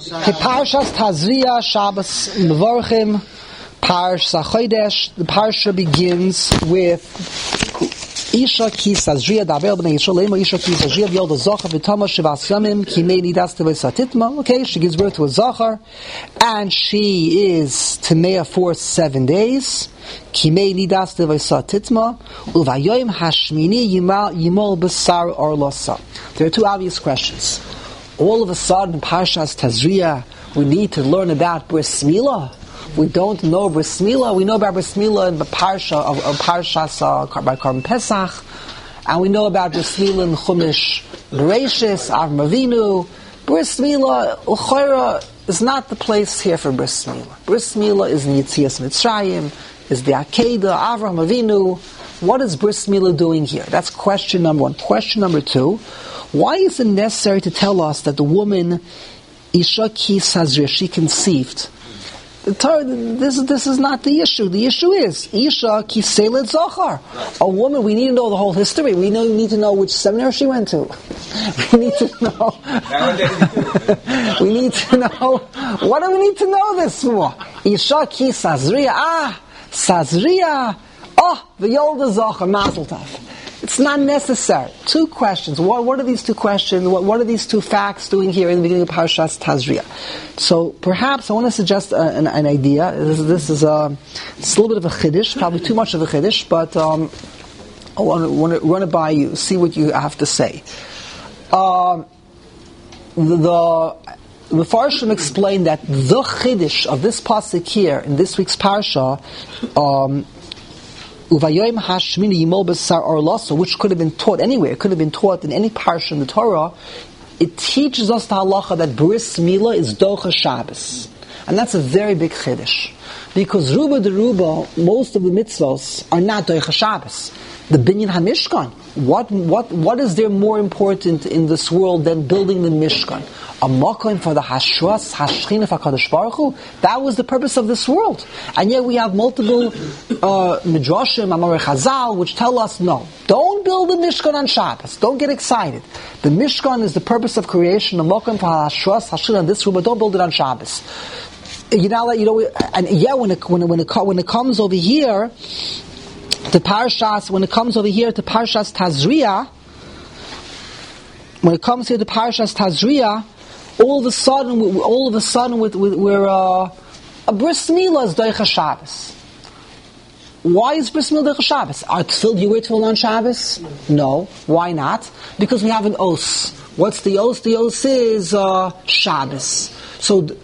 Parshas Tazria, Shabbos Mevorchim, Parshas HaChodesh. The parsha begins with Isha ki Tazria daber b'nei Yisrael lema Isha ki Tazria v'yolda Zochar v'tama shivas yamim ki mei nidas tevei satitma. Okay, she gives birth to a Zochar, and she is Tamea for 7 days. Ki mei nidas tevei satitma uvayoyim hashmini yimol b'sar orlosa. There are two obvious questions. All of a sudden, Parshas Tazria, we need to learn about Bris Milah. We don't know Bris Milah. We know about Bris Milah in the Parsha of Parshas by Karban Pesach, and we know about Bris Milah in Chumash Bereshis, Avram Avinu. Bris Milah, Uchoira, is not the place here for Bris Milah. Bris Milah is in Yetzias Mitzrayim, is the Akedah, Avram Avinu. What is Bris Milah doing here? That's question number one. Question number two, why is it necessary to tell us that the woman, Isha ki Tazria, she conceived? This is not the issue. The issue is Isha ki Selet Zochar. A woman, we need to know the whole history. We need to know which seminary she went to. We need to know. We need to know. What do we need to know this for? Isha ki Tazria. Tazria. V'yolda Zochar. Mazel tov. It's not necessary. Two questions. What are these two questions? What are these two facts doing here in the beginning of Parshas Tazria? So perhaps I want to suggest an idea. This is it's a little bit of a chiddush, probably too much of a chiddush, but I want to run it by you, see what you have to say. The Mefarshim explained that the chiddush of this pasuk here in this week's parsha, Uvayoyim hashmini yimol b'sar orlosa, which could have been taught anywhere, it could have been taught in any parsha in the Torah. It teaches us the halacha that Bris Milah is Docha Shabbos, and that's a very big chiddush, because Ruba de Ruba, most of the mitzvos are not Docha Shabbos. The Binyan HaMishkan, what is there more important in this world than building the Mishkan? A makom for the Hashras, Hashchina for HaKadosh Baruch Hu. That was the purpose of this world. And yet we have multiple Midrashim, Amar Chazal, which tell us, no, don't build the Mishkan on Shabbos. Don't get excited. The Mishkan is the purpose of creation, a makom for Hashras, Hashchina in this room, but don't build it on Shabbos. And yeah, when it comes over here, to Parshas Tazria, when it comes here to Parshas Tazria, all of a sudden we're a Bris Milah is Docha Shabbos. Why is Bris Milah Docha Shabbos? Do you wear tefillin on Shabbos? No. Why not? Because we have an os. What's the os? The os is Shabbos. So we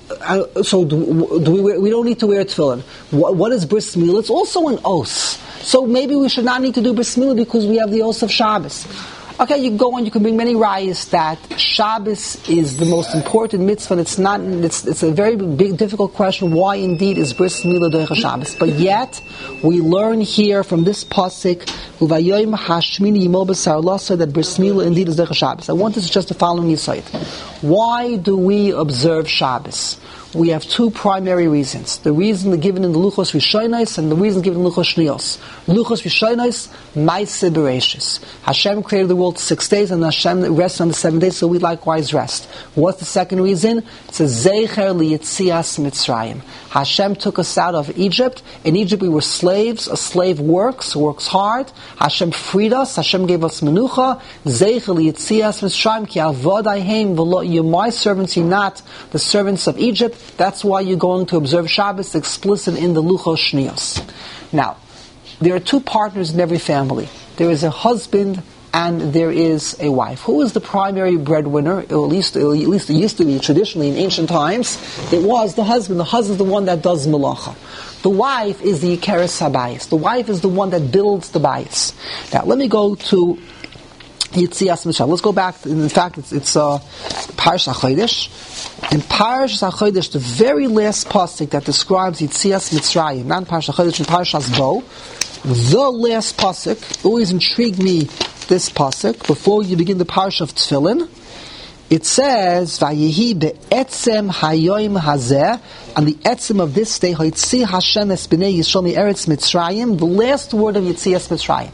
don't need to wear tefillin. What is Bris Milah? It's also an os. So maybe we should not need to do Bris Milah because we have the os of Shabbos. Okay, you go on, you can bring many rayas that Shabbos is the most important mitzvah, and it's a very big, difficult question, why indeed is Bris Milah Docha Shabbos? But yet, we learn here from this pasuk, Uvayoyim hashmini yimol b'sar orlosa, that Bris Milah indeed is Docha Shabbos. I want to suggest the following insight. Why do we observe Shabbos? We have two primary reasons. The reason given in the Luchos Rishonos and the reason given in the Luchos Shnios. Luchos Rishonos, Ma'aseh Bereshis. Hashem created the world 6 days and Hashem rests on the 7 days, so we likewise rest. What's the second reason? It's a Zeicher Liyetzias Mitzrayim. Hashem took us out of Egypt. In Egypt we were slaves. A slave works hard. Hashem freed us. Hashem gave us Menucha. Zeicher Liyetzias Mitzrayim ki avodah heim v'lo, you're my servants, you're not the servants of Egypt. That's why you're going to observe Shabbos, explicit in the Luchos Shnios. Now, there are two partners in every family. There is a husband and there is a wife. Who is the primary breadwinner? Or at least it used to be traditionally in ancient times. It was the husband. The husband is the one that does malacha. The wife is the Ikeres Habayis. The wife is the one that builds the bayis. Now, let me go to Yetzias Mitzrayim. Let's go back. In fact, it's Parshas HaChodesh. In Parshas HaChodesh, the very last pasuk that describes Yetzias Mitzrayim, not in Parshas HaChodesh, in Parshas Bo, the last pasuk, always intrigued me, this pasuk, before you begin the Parsha of Tefillin, it says, Vayehi be'etzem hayoim hazeh, on the etzem of this day, Hoitzi Hashem es b'nei Yisrael mi'eretz Mitzrayim, the last word of Yetzias Mitzrayim.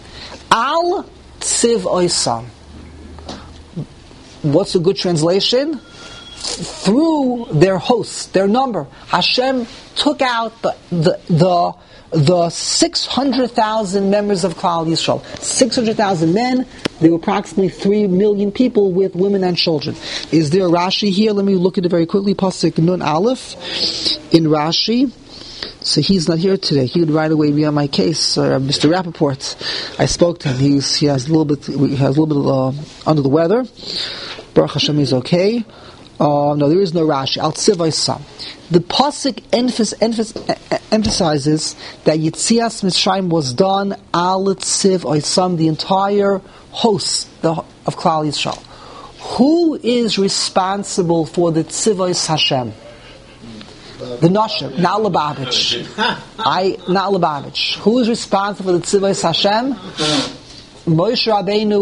Al tziv oisam. What's a good translation? through their hosts, their number, Hashem took out the 600,000 members of Klal Yisrael. 600,000 men. There were approximately 3 million people with women and children. Is there a Rashi here? Let me look at it very quickly. Pasuk Nun Aleph in Rashi. So he's not here today. He would right away be on my case. Mr. Rappaport, I spoke to him. He has a little bit under the weather. Baruch Hashem, he's okay. No, there is no Rashi. Al Tzivay Sam. The pasuk emphasizes that Yitzias Mitzrayim was done Al Tziv Oisam, the entire host of Klal Yisrael. Who is responsible for the Tzivos Hashem? The Noshim, not Lubavitch. Not Lubavitch. Who is responsible for the Tzivos Hashem? Moshe Rabbeinu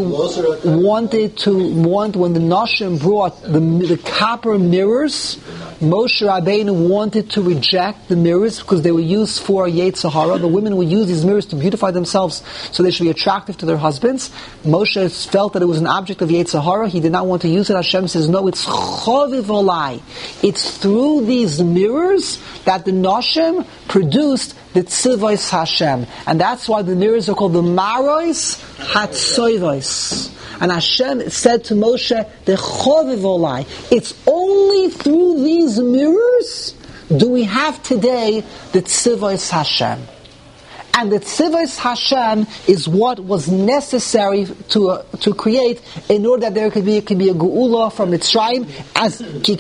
wanted when the Noshim brought the copper mirrors. Moshe Rabbeinu wanted to reject the mirrors because they were used for Yetzer Hara. The women would use these mirrors to beautify themselves so they should be attractive to their husbands. Moshe felt that it was an object of Yetzer Hara. He did not want to use it. Hashem says, no, it's Choviv Olai. It's through these mirrors that the Noshim produced the Tzivos Hashem. And that's why the mirrors are called the Marois Hatsoivos. And Hashem said to Moshe, the Choviv Olai. It's only through these mirrors do we have today the Tzivos Hashem. And the Tzivos Hashem is what was necessary to create in order that there could be a geula from Mitzrayim. As you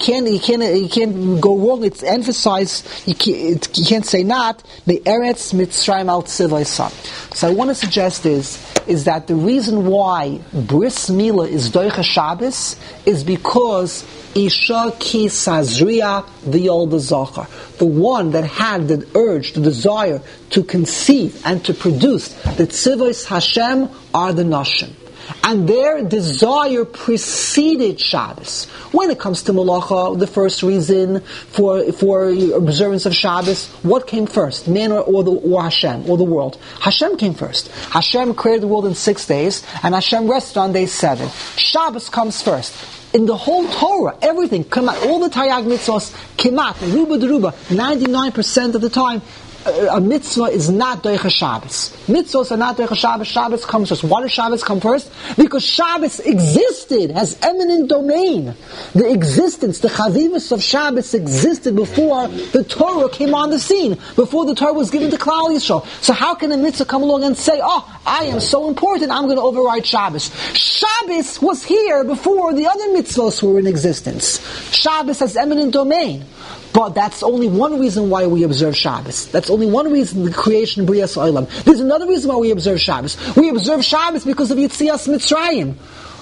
can't go wrong. It's emphasized. You can't say not the Eretz Mitzrayim al Tzivos. So I want to suggest is that the reason why Bris Milah is Doicha Shabbos is because Isha ki sazria v'yolda zachar. The one that had the urge, the desire to conceive and to produce the tzivos Hashem are the Nashim. And their desire preceded Shabbos. When it comes to Malacha, the first reason for observance of Shabbos, what came first? Man or Hashem, or the world? Hashem came first. Hashem created the world in 6 days, and Hashem rested on day 7. Shabbos comes first. In the whole Torah, everything, all the Taryag mitzvahs, Kemat, Ruba Deruba, 99% of the time, a mitzvah is not Doicha Shabbos. Mitzvahs are not Doicha Shabbos. Shabbos comes first. Why does Shabbos come first? Because Shabbos existed, has eminent domain. The existence, the Chavivus of Shabbos existed before the Torah came on the scene, before the Torah was given to Klal Yisrael. So how can a mitzvah come along and say, oh, I am so important, I'm going to override Shabbos? Shabbos was here before the other mitzvahs were in existence. Shabbos has eminent domain. But that's only one reason why we observe Shabbos. That's only one reason, the creation Brias Olam. There's another reason why we observe Shabbos. We observe Shabbos because of Yitzias Mitzrayim.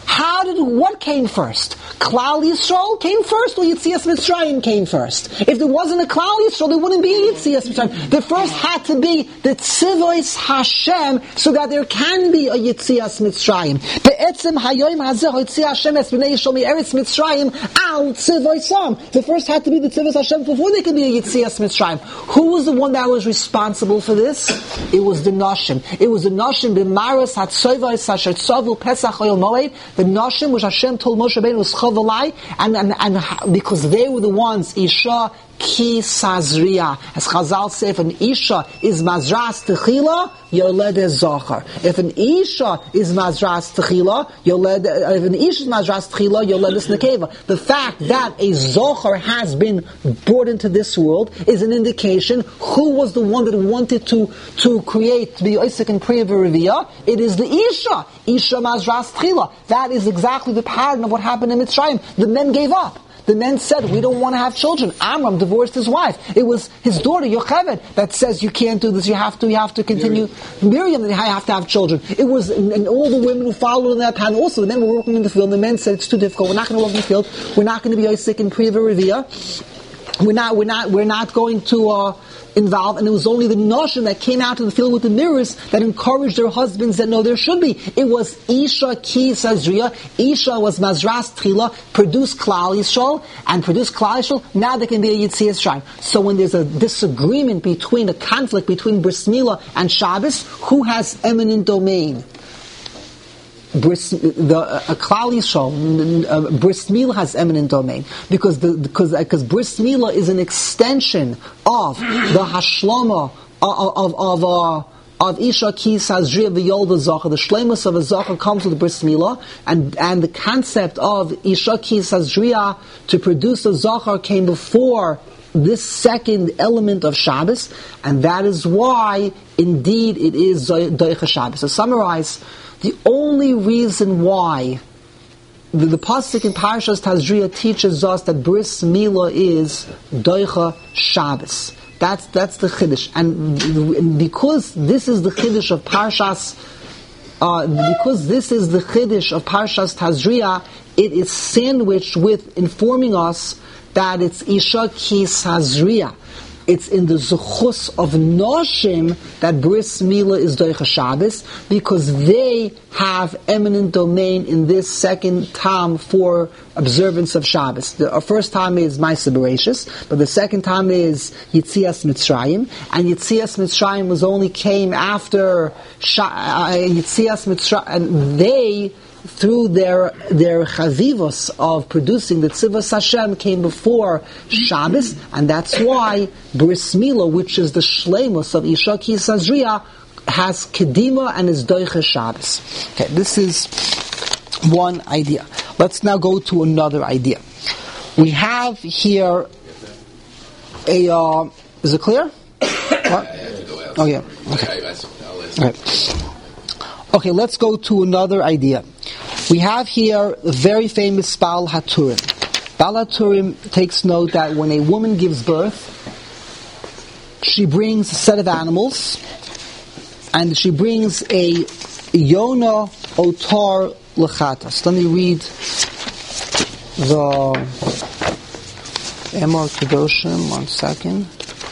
What came first? Klal Yisrael came first, or Yitzias Mitzrayim came first? If there wasn't a Klal Yisrael, there wouldn't be Yitzias Mitzrayim. There first had to be the Tzivos Hashem, so that there can be a Yitzias Mitzrayim. Be'etzem hayoim hazeh Yitzias Hashem es b'nei Yisrael mi'eretz Mitzrayim al Tzivosam. There first had to be the Tzivos Hashem before there could be a Yitzias Mitzrayim. Who was the one that was responsible for this? It was the Nashim. It was the Nashim b'maros hatzoivos asher tzovu pesach oyel moed. The Nashim, which Hashem told Moshe Rabbeinu was Chavalai, and because they were the ones, Isha ki sazria. As Chazal say, if an Isha is mazras techila, yoled zachar. If an Isha is mazras techila, yoled is nekeva. The fact that a zachar has been brought into this world is an indication who was the one that wanted to create, to be Isaac and Priya V'Reviyah. It is the Isha. Isha mazras techila. That is exactly the pattern of what happened in Mitzrayim. The men gave up. The men said, we don't want to have children. Amram divorced his wife. It was his daughter, Yocheved, that says, you can't do this, you have to continue. Miriam, that you have to have children. It was, and all the women who followed in that pattern also, the men were working in the field, and the men said, it's too difficult, we're not going to work in the field, we're not going to be Isaac and Priya V'Reviyah, we're not going to involved, and it was only the Noshim that came out to the field with the mirrors that encouraged their husbands that no, there should be. It was Isha ki sazria. Isha was mazras tchila, produced Klal Yisrael, and produced Klal Yisrael. Now there can be a Yitzias Shrine. So when there's a disagreement a conflict between Bris Milah and Shabbos, who has eminent domain? Bris Milah has eminent domain because Bris Milah is an extension of the Hashlama of Isha Ki Sazriya V'Yolda Zacha. The shlemus of a Zacha comes with Bris Milah, and the concept of Isha Ki Sazriya to produce a Zacha came before this second element of Shabbos, and that is why indeed it is Doicha Shabbos. To summarize, the only reason why the pasuk in Parshas Tazria teaches us that Bris Milah is Doicha Shabbos. That's the chiddush, and because this is the chiddush of Parshas, Tazria, it is sandwiched with informing us that it's Isha Ki Sazria. It's in the Zechus of Noshim that Bris Milah is Doicha Shabbos, because they have eminent domain in this second tam for observance of Shabbos. The first time is Ma'aseh Bereishis, but the second time is Yitzias Mitzrayim, and Yitzias Mitzrayim came after Yitzias Mitzrayim, and they, through their chavivos of producing the tzivos Hashem, came before Shabbos, and that's why Bris Milah, which is the shleimus of Isha Ki Sazriya, has kedima and is doicha Shabbos. Okay, this is one idea. Let's now go to another idea. We have here a. Is it clear? What? Oh yeah. Okay. Okay, let's go to another idea. We have here a very famous Baal HaTurim. Baal HaTurim takes note that when a woman gives birth, she brings a set of animals, and she brings a Yona Otar Lechatas. Let me read the Emor Kedoshim, 1 second.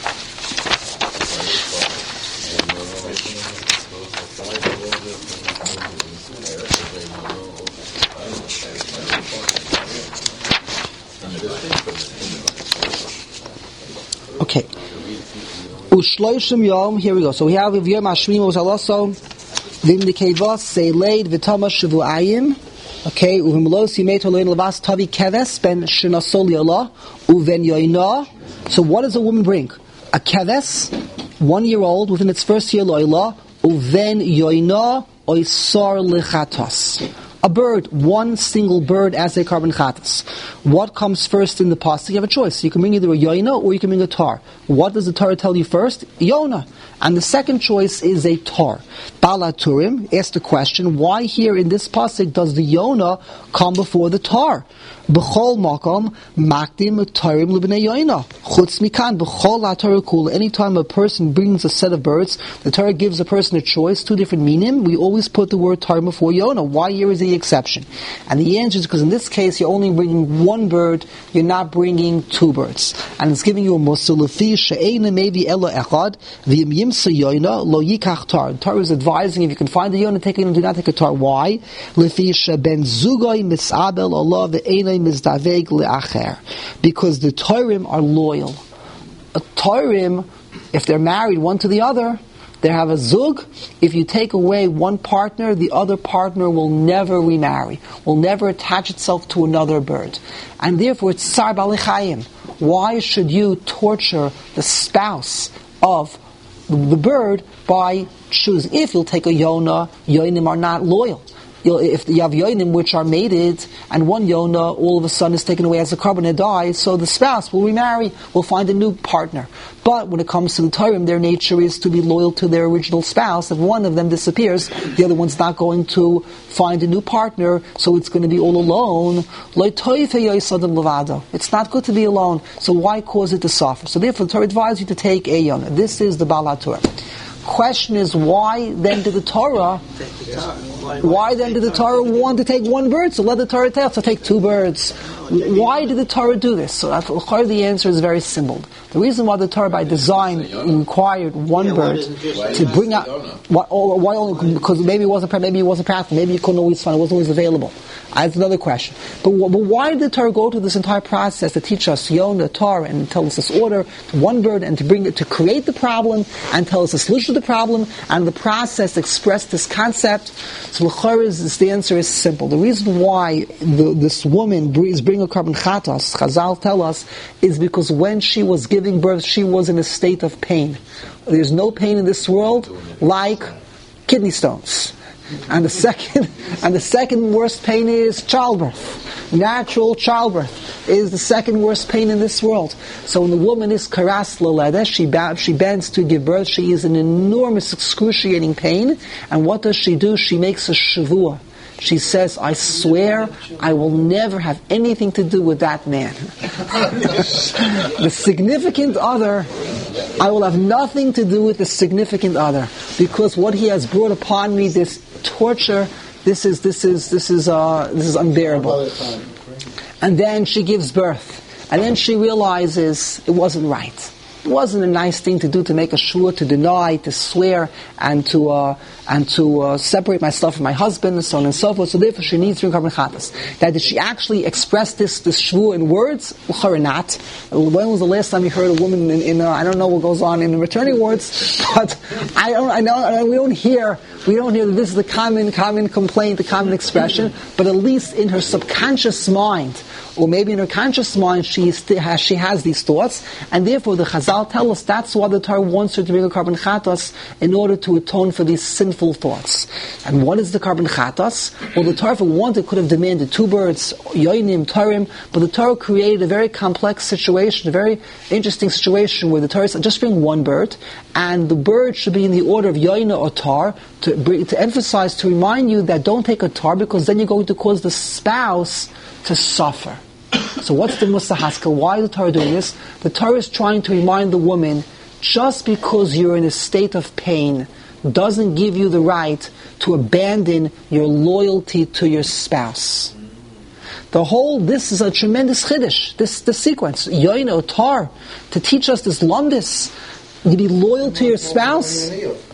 Okay. Ushloishim Yom, here we go. So we have Yom Hashmim was also Vimnikevos Seileid Vitama Shavuayim. Okay, Uvimlos Yimeto Lein Lavas Tavi Keves Ben Shinasol Yola Uven Yoina. So what does a woman bring? A Keves, 1 year old, within its first year Loila, Uven Yoina Oisar Lechatos. A bird, one single bird as a carbon chatas. What comes first in the pasuk? You have a choice. You can bring either a yoina or you can bring a tar. What does the Torah tell you first? Yona. And the second choice is a tar. Baal HaTurim asked the question, why here in this pasuk does the yona come before the tar? B'chol makom makdim tarim l'bnei yoina. Chutz mikan b'chol HaTorah kul. Anytime a person brings a set of birds, the Torah gives a person a choice, two different meaning. We always put the word tar before yona. Why here is the exception? And the answer is because in this case you're only bringing one bird, you're not bringing two birds. And it's giving you a musulufi she'eina maybe elo echad v'im yimsa yoina lo yikach tar. The Torah is advising if you can find a yona, take it, do not take a tar. Why? Lefi she'ben zugoi misabel Allah ve'eina mizdaveg le'acher. Because the Torim are loyal. A Torim, if they're married one to the other, they have a zug. If you take away one partner, the other partner will never remarry, will never attach itself to another bird. And therefore it's tsar b'alechayim. Why should you torture the spouse of the bird by choosing? If you'll take a yona, yonim are not loyal. If you have yonim which are mated, and one yona all of a sudden is taken away as a carbon and dies, so the spouse will remarry, will find a new partner. But when it comes to the Torah, their nature is to be loyal to their original spouse. If one of them disappears, the other one's not going to find a new partner, so it's going to be all alone. It's not good to be alone, so why cause it to suffer? So therefore the Torah advises you to take a yona. This is the Baal HaTurim. Question is, why then did the Torah want to take one bird? So let the Torah tell us to take two birds. Why did the Torah do this? So the answer is very simple. The reason why the Torah by design required one bird to bring out, why only, because maybe it wasn't practical, maybe you couldn't always find it, wasn't always available. That's another question. But why did the Torah go through this entire process to teach us the Torah and tell us this order, one bird, and to bring it to create the problem and tell us the solution to the problem, and the process express this concept? So the answer is simple. The reason why this woman is bringing a carbon chatas, Chazal tell us, is because when she was giving birth, she was in a state of pain. There's no pain in this world like kidney stones. And the second worst pain is childbirth. Natural childbirth is the second worst pain in this world. So when the woman is karas laleda, she bends to give birth, she is in enormous excruciating pain. And what does she do? She makes a shavua. She says, I swear I will never have anything to do with that man. The significant other, I will have nothing to do with the significant other, because what he has brought upon me, this torture, this is unbearable. And then she gives birth, and then she realizes it wasn't right. It wasn't a nice thing to do, to make a shua, to deny, to swear, and to separate myself from my husband, and so on and so forth. So therefore, she needs to bring carbon chatas. That did she actually express this shua in words? Or not? When was the last time you heard a woman in I don't know what goes on in the maternity wards, but we don't hear that this is the common complaint, the common expression. But at least in her subconscious mind, or maybe in her conscious mind, she has these thoughts, and therefore the Chazal tell us that's why the Torah wants her to bring a carbon chatas, in order to atone for these sinful thoughts. And what is the carbon chatas? Well, the Torah, if it wanted, could have demanded 2 birds, yoinim, tarim, but the Torah created a very complex situation, a very interesting situation, where the Torah said, just bring 1 bird, and the bird should be in the order of yoina or tar, to emphasize, to remind you that don't take a tar, because then you're going to cause the spouse to suffer. So what's the Mussar Haskel? Why is the Torah doing this? The Torah is trying to remind the woman, just because you're in a state of pain doesn't give you the right to abandon your loyalty to your spouse. This is a tremendous chiddush, this sequence, yoino, tar, to teach us this lumdis, to be loyal to your spouse.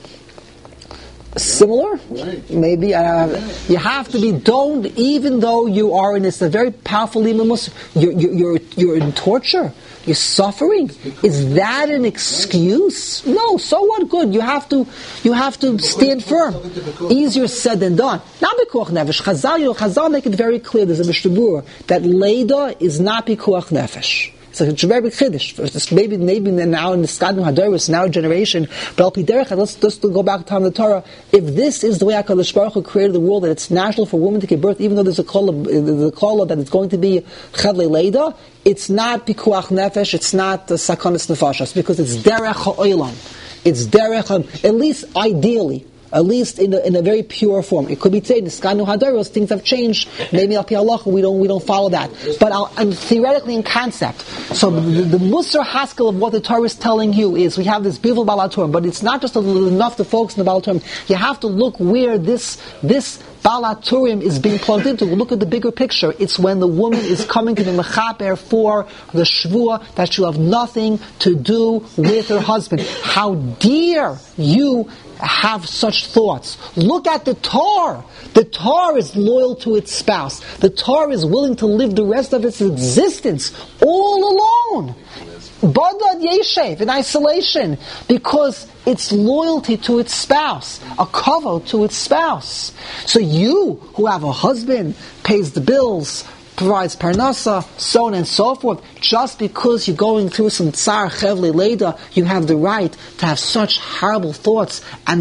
Similar? Maybe. You have to be, even though you are in this, a very powerful limus, you're in torture, you're suffering. Is that an excuse? No, so what good? You have to stand firm. Easier said than done. Not bikuach nefesh. Chazal make it very clear, there's a Mishnah that Leida is not bikuach nefesh. So it's a very big chiddush. Maybe now in the Skadnu Hadoros, in our generation, but al pi derech, let's just go back to the time of the Torah. If this is the way HaKadosh Baruch Hu created the world, that it's natural for women to give birth, even though there's a call that it's going to be chadle leida, it's not pikuach nefesh, it's not sakonis nefashas, because it's derech ha'olam. It's derech, at least ideally, at least in a very pure form. It could be said, Niskanu Hadaros, things have changed. Maybe al pi halacha we don't follow that. But theoretically in concept. So the Mussar Haskel of what the Torah is telling you is, we have this beautiful Baal HaTurim, but it's not just enough to focus on the Baal HaTurim. You have to look where this Baal HaTurim is being plugged into. Look at the bigger picture. It's when the woman is coming to the mechaper for the shvua that she'll have nothing to do with her husband. How dare you have such thoughts? Look at the Tar. The Tar is loyal to its spouse. The Tar is willing to live the rest of its existence all alone. Badad Yeshev, in isolation, because it's loyalty to its spouse, a kavod to its spouse. So you, who have a husband, pays the bills, provides parnasa, so on and so forth, just because you're going through some tsar chevle leida, you have the right to have such horrible thoughts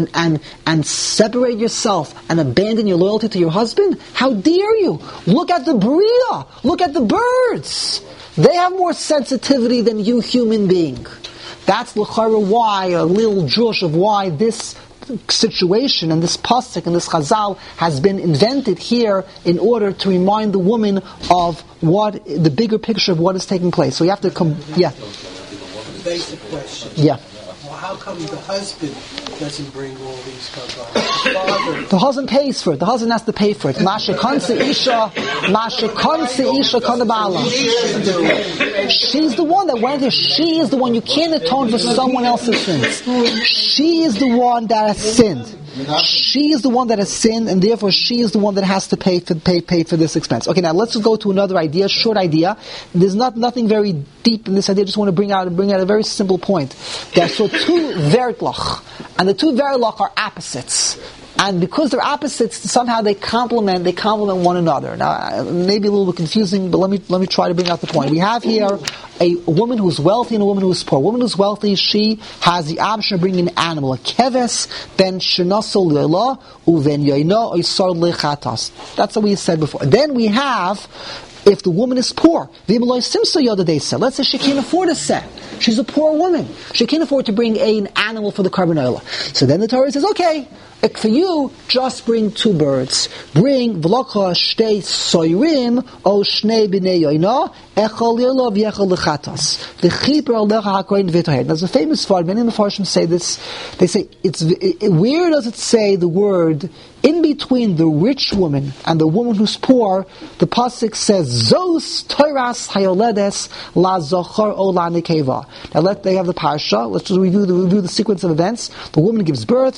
and separate yourself and abandon your loyalty to your husband? How dare you? Look at the bria, look at the birds. They have more sensitivity than you human being. That's l'chara why, a little drush of why this situation and this pasuk and this chazal has been invented here in order to remind the woman of what the bigger picture of what is taking place. So you have to come. Yeah. Basic question. Yeah. how come the husband doesn't bring all these korbanos? The husband pays for it. The husband has to pay for it. She's the one that went here. She is the one. You can't atone for someone else's sins. She is the one that has sinned. She is the one that has sinned, and therefore she is the one that has to pay for this expense. Okay, now let's just go to another idea, short idea. There's nothing very deep in this idea. I just want to bring out a very simple point. There are so two vertlach, and the two vertlach are opposites. And because they're opposites, somehow they complement one another. Now, maybe a little bit confusing, but let me try to bring out the point. We have here a woman who's wealthy and a woman who's poor. A woman who's wealthy, she has the option of bringing an animal, a keves, ben shenasol le'lah, uven yoyno oisar lechatas. That's what we said before. Then we have, if the woman is poor, let's say she can't afford a set. She's a poor woman. She can't afford to bring an animal for the korban olah. So then the Torah says, okay, for you, just bring 2 birds. Bring v'locha shtei soirim o shnei b'nei yoina echol yolo v'echol lechatas v'chiper alecha hakoyin v'tohed. There's a famous word. Many of the Farshim say this. They say where does it say the word in between the rich woman and the woman who's poor? The pasuk says zos toiras hayoledes la zochar o la nekeva. Now they have the parsha. Let's just review the sequence of events. The woman gives birth.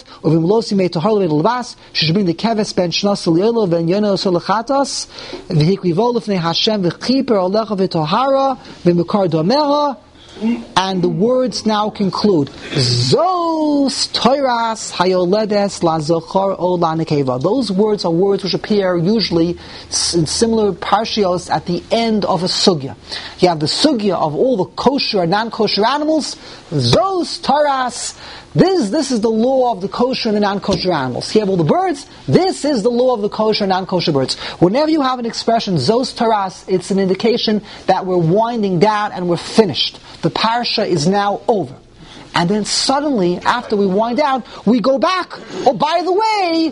She should bring the keves ben shnasel yelo ben yono solachatas v'hikrivo lefnei Hashem v'chiper alecha v'tohara v'mekar domeha. And the words now conclude Zos Toiras Hayoledes La Zochar O La Nekeva. Those words are words which appear usually in similar parshios at the end of a sugya. You have the sugya of all the kosher and non-kosher animals. Zos Toiras. This is the law of the kosher and the non-kosher animals. You have all the birds. This is the law of the kosher and non-kosher birds. Whenever you have an expression, Zos Taras, it's an indication that we're winding down and we're finished. The parsha is now over. And then suddenly, after we wind down, we go back. Oh, by the way,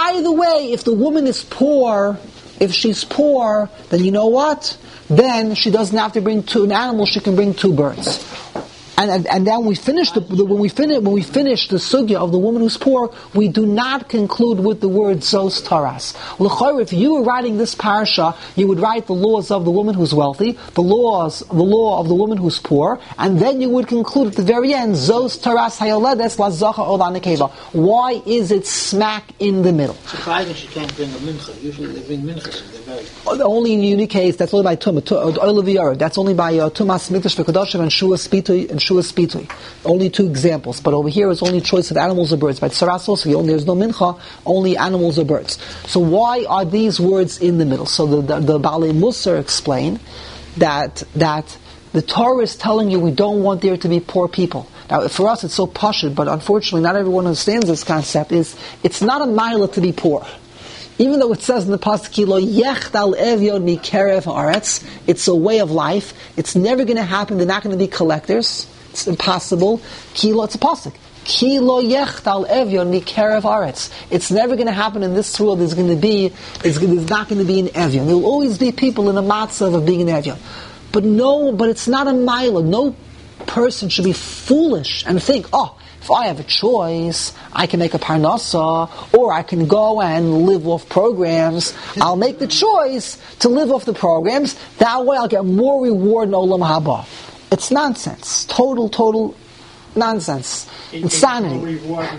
if the woman is poor, if she's poor, then you know what? Then she doesn't have to bring an animal, she can bring 2 birds. And then we finish when we finish the sugya of the woman who's poor, we do not conclude with the word zos taras. L'chayr, if you were writing this parasha, you would write the laws of the woman who's wealthy, the law of the woman who's poor, and then you would conclude at the very end zos taras hayoledes la zacha ola nekeva. Why is it smack in the middle? Surprising she can't bring a mincha. Usually they bring minchas. Only in the unique case, that's only by tumah, that's only by tumas mikdash v'kadoshim and shuas spitui. Only 2 examples, but over here it's only choice of animals or birds. By tsaras also, there's no mincha, only animals or birds. So why are these words in the middle? So the Baalei Musar explain that the Torah is telling you we don't want there to be poor people. Now, for us it's so pashut, but unfortunately not everyone understands this concept. It's not a mila to be poor. Even though it says in the pasuk, "Lo yechtal evyon mikerev haaretz," it's a way of life. It's never going to happen. They're not going to be collectors. It's impossible. It's a pasuk. Ki lo yechtal evyon mikerev haaretz. It's never going to happen in this world. There's not going to be an evyon. There will always be people in a matzav of being an evyon. But it's not a mila. No person should be foolish and think, if I have a choice, I can make a parnasa, or I can go and live off programs. I'll make the choice to live off the programs. That way I'll get more reward in Olam Haba. It's nonsense. Total nonsense. Insanity.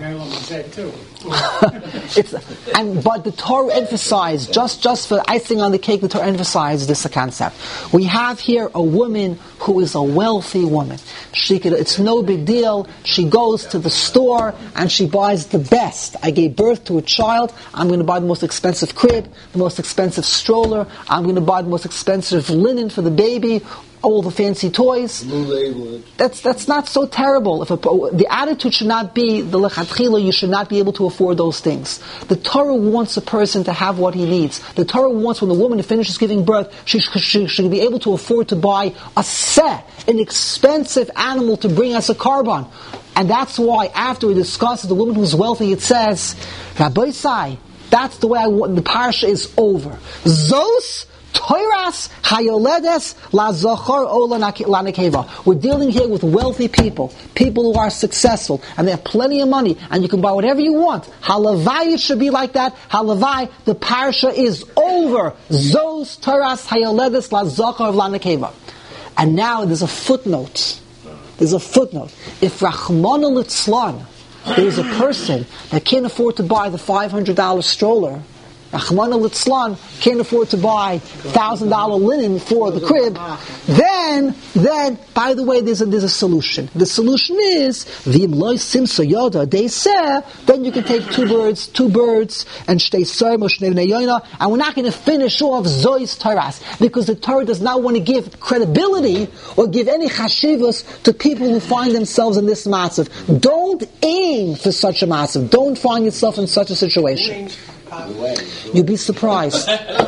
But the Torah emphasized, just for icing on the cake, the Torah emphasized this concept. We have here a woman who is a wealthy woman. It's no big deal. She goes to the store and she buys the best. I gave birth to a child. I'm going to buy the most expensive crib, the most expensive stroller. I'm going to buy the most expensive linen for the baby. All the fancy toys. That's not so terrible. The attitude should not be the lechatchila. You should not be able to afford those things. The Torah wants a person to have what he needs. The Torah wants when the woman finishes giving birth, she should be able to afford to buy a set, an expensive animal to bring as a korban. And that's why after we discuss the woman who's wealthy, it says, Rabbi Sai, that's the way I want. The parsha is over. Zos Toiras hayoledes la zochar o la nekeva. We're dealing here with wealthy people who are successful, and they have plenty of money, and you can buy whatever you want. Halavai, it should be like that. Halavai, the parsha is over. Zos toiras hayoledes la zochar la nekeva. And now there's a footnote. If Rachmana litzlan, there is a person that can't afford to buy the $500 stroller, Rachmana litzlan can't afford to buy $1,000 linen for the crib, then, by the way, there's a solution. The solution is, v'im loy simsa yoda deiseh, then you can take two birds, and shtei soim or shnei bnei yoina, and we're not going to finish off Zois Taras, because the Torah does not want to give credibility or give any chashivas to people who find themselves in this matzav. Don't aim for such a matzav. Don't find yourself in such a situation. You'd be surprised.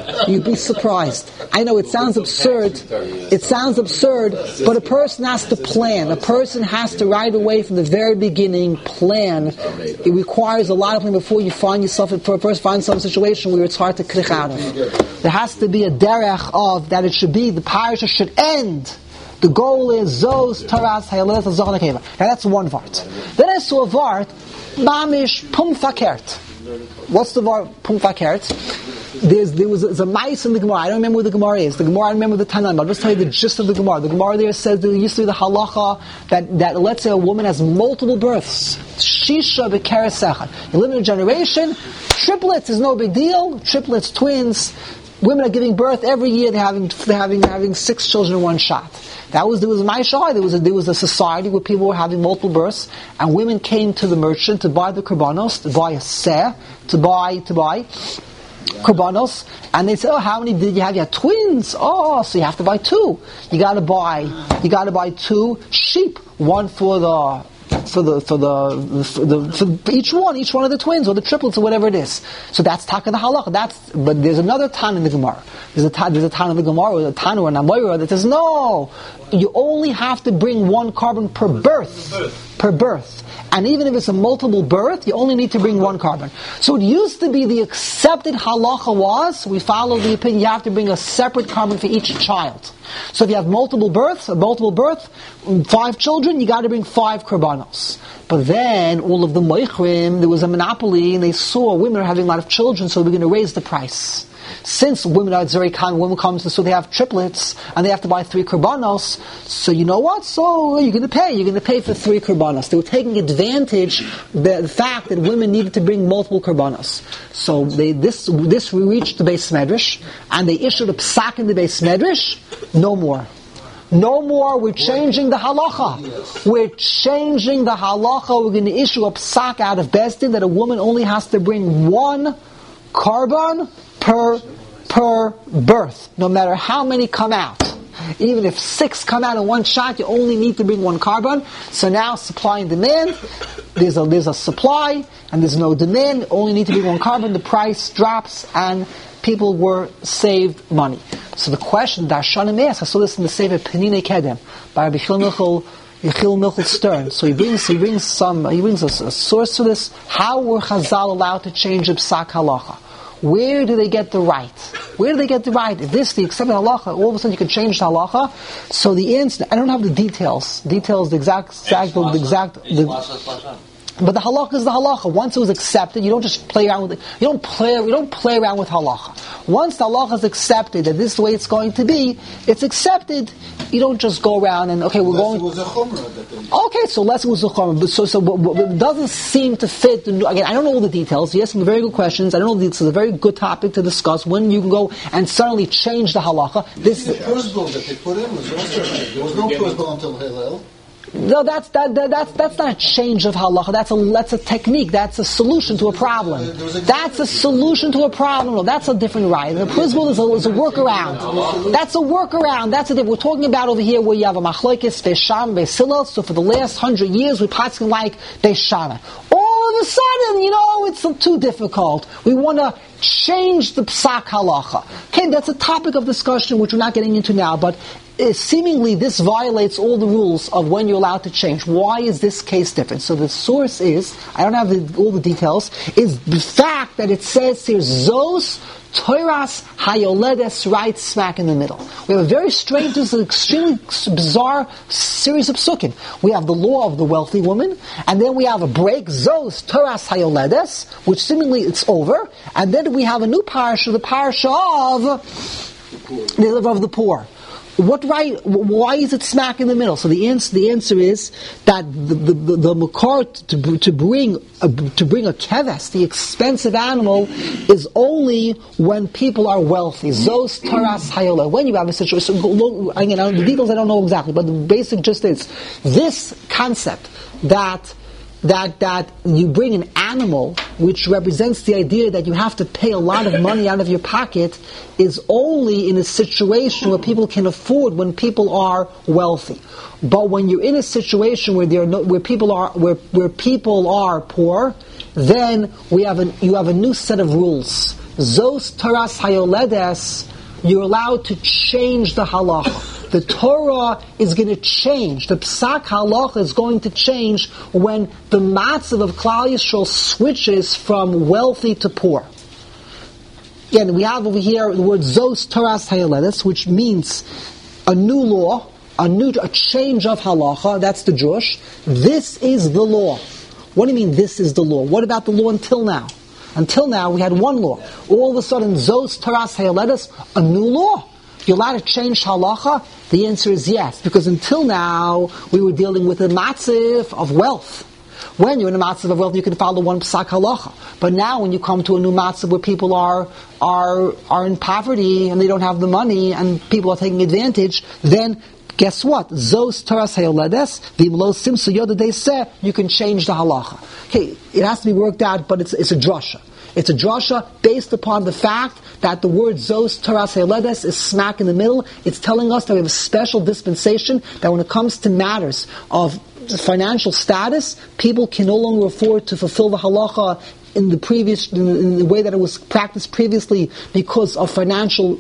I know it sounds absurd, but a person has to plan. A person has to right away from the very beginning plan. It requires a lot of planning before you find yourself in a situation where it's hard to click out of. There has to be a derech of that it should be, the parasha should end. The goal is Zos, Taras, Hayalet, Zochar Nekeva. Now that's one vart. Then I saw a vart, Mamish Pum Fakert. What's the var Pum Fakert? There was a mice in the Gemara. I don't remember where the Gemara is. I don't remember the Tanam. I'll just tell you the gist of the Gemara. The Gemara there says there used to be the halacha that let's say a woman has multiple births. Shisha b'keres echad. You live in a generation, triplets is no big deal. Triplets, twins. Women are giving birth every year. They're having 6 children in one shot. There was my shah. There was a society where people were having multiple births, and women came to the merchant to buy the korbanos, to buy a seh, to buy korbanos, and they said, "Oh, how many did you have? You had twins. Oh, so you have to buy 2. You got to buy 2 sheep, one for each one of the twins or the triplets or whatever it is." So that's taka the halacha. But there's another tan in the Gemara. There's a tan in the Gemara or a tan or an amoira that says no, you only have to bring 1 carbon per birth. And even if it's a multiple birth, you only need to bring 1 carbon. So it used to be the accepted halacha was, we follow the opinion, you have to bring a separate carbon for each child. So if you have multiple birth, 5 children, you got to bring 5 korbanos. But then, all of the moichrim, there was a monopoly, and they saw women are having a lot of children, so we're going to raise the price. Since it's very common, women come to, so they have triplets, and they have to buy 3 korbanos, so you know what? So you're going to pay for 3 korbanos. They were taking advantage of the fact that women needed to bring multiple korbanos. So this reached the Beis Medrash, and they issued a psak in the Beis Medrash, no more, we're changing the halacha. We're going to issue a psak out of Beis Din that a woman only has to bring 1 carbon per birth, no matter how many come out. Even if 6 come out in one shot, you only need to bring 1 carbon. So now, supply and demand, there's a supply, and there's no demand, only need to bring 1 carbon, the price drops, and people were saved money. So the question that Darshanim asks, I saw this in the Sefer Penine Kedem, by Rabbi Yechiel Michel Stern. So he brings a source to this. How were Chazal allowed to change the psak halacha? Where do they get the right? If this the accepted halacha, all of a sudden you can change the halacha. So the answer, I don't have the details, the exact. But the halacha is the halacha. Once it was accepted, you don't just play around with it. We don't play around with halacha. Once the halacha is accepted that this is the way it's going to be, it's accepted. You don't just go around and okay, we're going. Unless it was a chumrah that they... Okay, so unless it was a chumrah, but so it doesn't seem to fit. Again, I don't know all the details. You're asking very good questions. I don't know the details. It's a very good topic to discuss. When you can go and suddenly change the halacha. The first bill that they put in was also there was no first bill until Hillel. No, that's not a change of halacha. That's a technique. That's a solution to a problem. That's a solution to a problem. No, that's a different right. The principle is a workaround. That's a workaround. That's a different. We're talking about over here where you have a machlokes Beis Shammai Beis Hillel. So for the last 100 years, we're passing like Beis Shammai. All of a sudden, it's too difficult. We want to change the psak halacha. Okay, that's a topic of discussion which we're not getting into now, but seemingly this violates all the rules of when you're allowed to change. Why is this case different? So the source is, I don't have all the details, is the fact that it says here, Zos Toras Hayoledes, right smack in the middle. We have a very strange, this is an extremely bizarre series of psukim. We have the law of the wealthy woman, and then we have a break, Zos Toras Hayoledes, which seemingly it's over, and then we have a new parasha, the parasha of the poor. Why is it smack in the middle? So the answer is that the makar to bring a keves, the expensive animal, is only when people are wealthy. Zos taras hayola. When you have a situation, again, the details I don't know exactly, but the basic gist is this concept that you bring an animal which represents the idea that you have to pay a lot of money out of your pocket is only in a situation where people can afford, when people are wealthy. But when you're in a situation where people are poor, then you have a new set of rules. Zos taras hayoledes, you're allowed to change the halacha. The Torah is going to change. The Psak Halacha is going to change when the matzav of Klal Yisrael switches from wealthy to poor. Again, we have over here the word Zos Toras Hayoledes, which means a new law, a change of Halacha. That's the Jewish. This is the law. What do you mean this is the law? What about the law until now? Until now we had one law. All of a sudden Zos Toras Hayoledes, a new law. You're allowed to change halacha? The answer is yes, because until now we were dealing with a matziv of wealth. When you're in a matziv of wealth, you can follow one psak halacha. But now, when you come to a new matziv where people are in poverty and they don't have the money and people are taking advantage, then guess what? Zos taras hayoledes v'imlo simsu yoda they say you can change the halacha. Okay, it has to be worked out, but it's a drasha. It's a drasha based upon the fact that the word Zos Taras Hayoledes is smack in the middle. It's telling us that we have a special dispensation that when it comes to matters of financial status, people can no longer afford to fulfill the halacha in the way that it was practiced previously because of financial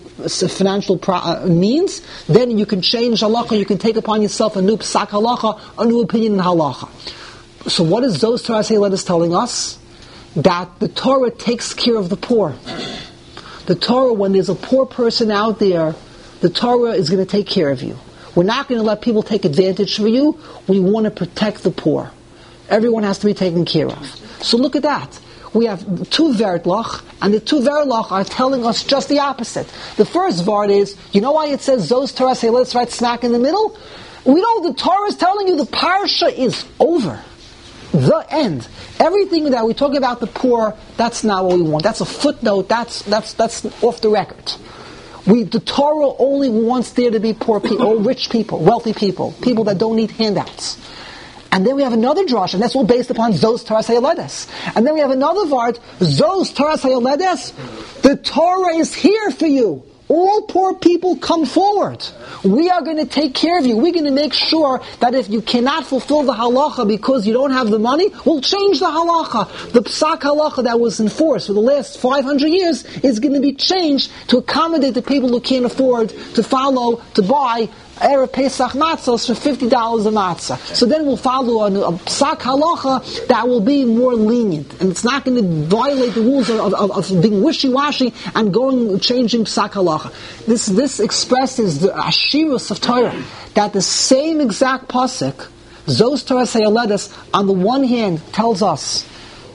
means. Then you can change halacha. You can take upon yourself a new psak halacha, a new opinion in halacha. So what is Zos Taras Hayoledes telling us? That the Torah takes care of the poor. The Torah, when there's a poor person out there, the Torah is going to take care of you. We're not going to let people take advantage of you. We want to protect the poor. Everyone has to be taken care of. So look at that. We have two vertlach, and the two vertlach are telling us just the opposite. The first vart is, you know why it says Zos Torah say let's right smack in the middle? We know the Torah is telling you the parsha is over. The end. Everything that we talk about the poor, that's not what we want. That's a footnote. That's off the record. The Torah only wants there to be poor people, or rich people, wealthy people that don't need handouts. And then we have another drush, and that's all based upon Zos Taras Hayoledes. And then we have another vart, Zos Taras Hayoledes. The Torah is here for you. All poor people come forward. We are going to take care of you. We're going to make sure that if you cannot fulfill the halacha because you don't have the money, we'll change the halacha. The psak halacha that was in force for the last 500 years is going to be changed to accommodate the people who can't afford to buy Erev Pesach matzahs for $50 a matzah. So then we'll follow a psak halacha that will be more lenient, and it's not going to violate the rules of being wishy-washy and changing psak halacha. This expresses the ashirus of Torah, that the same exact pasuk, Zos Taras Hayoledes, on the one hand tells us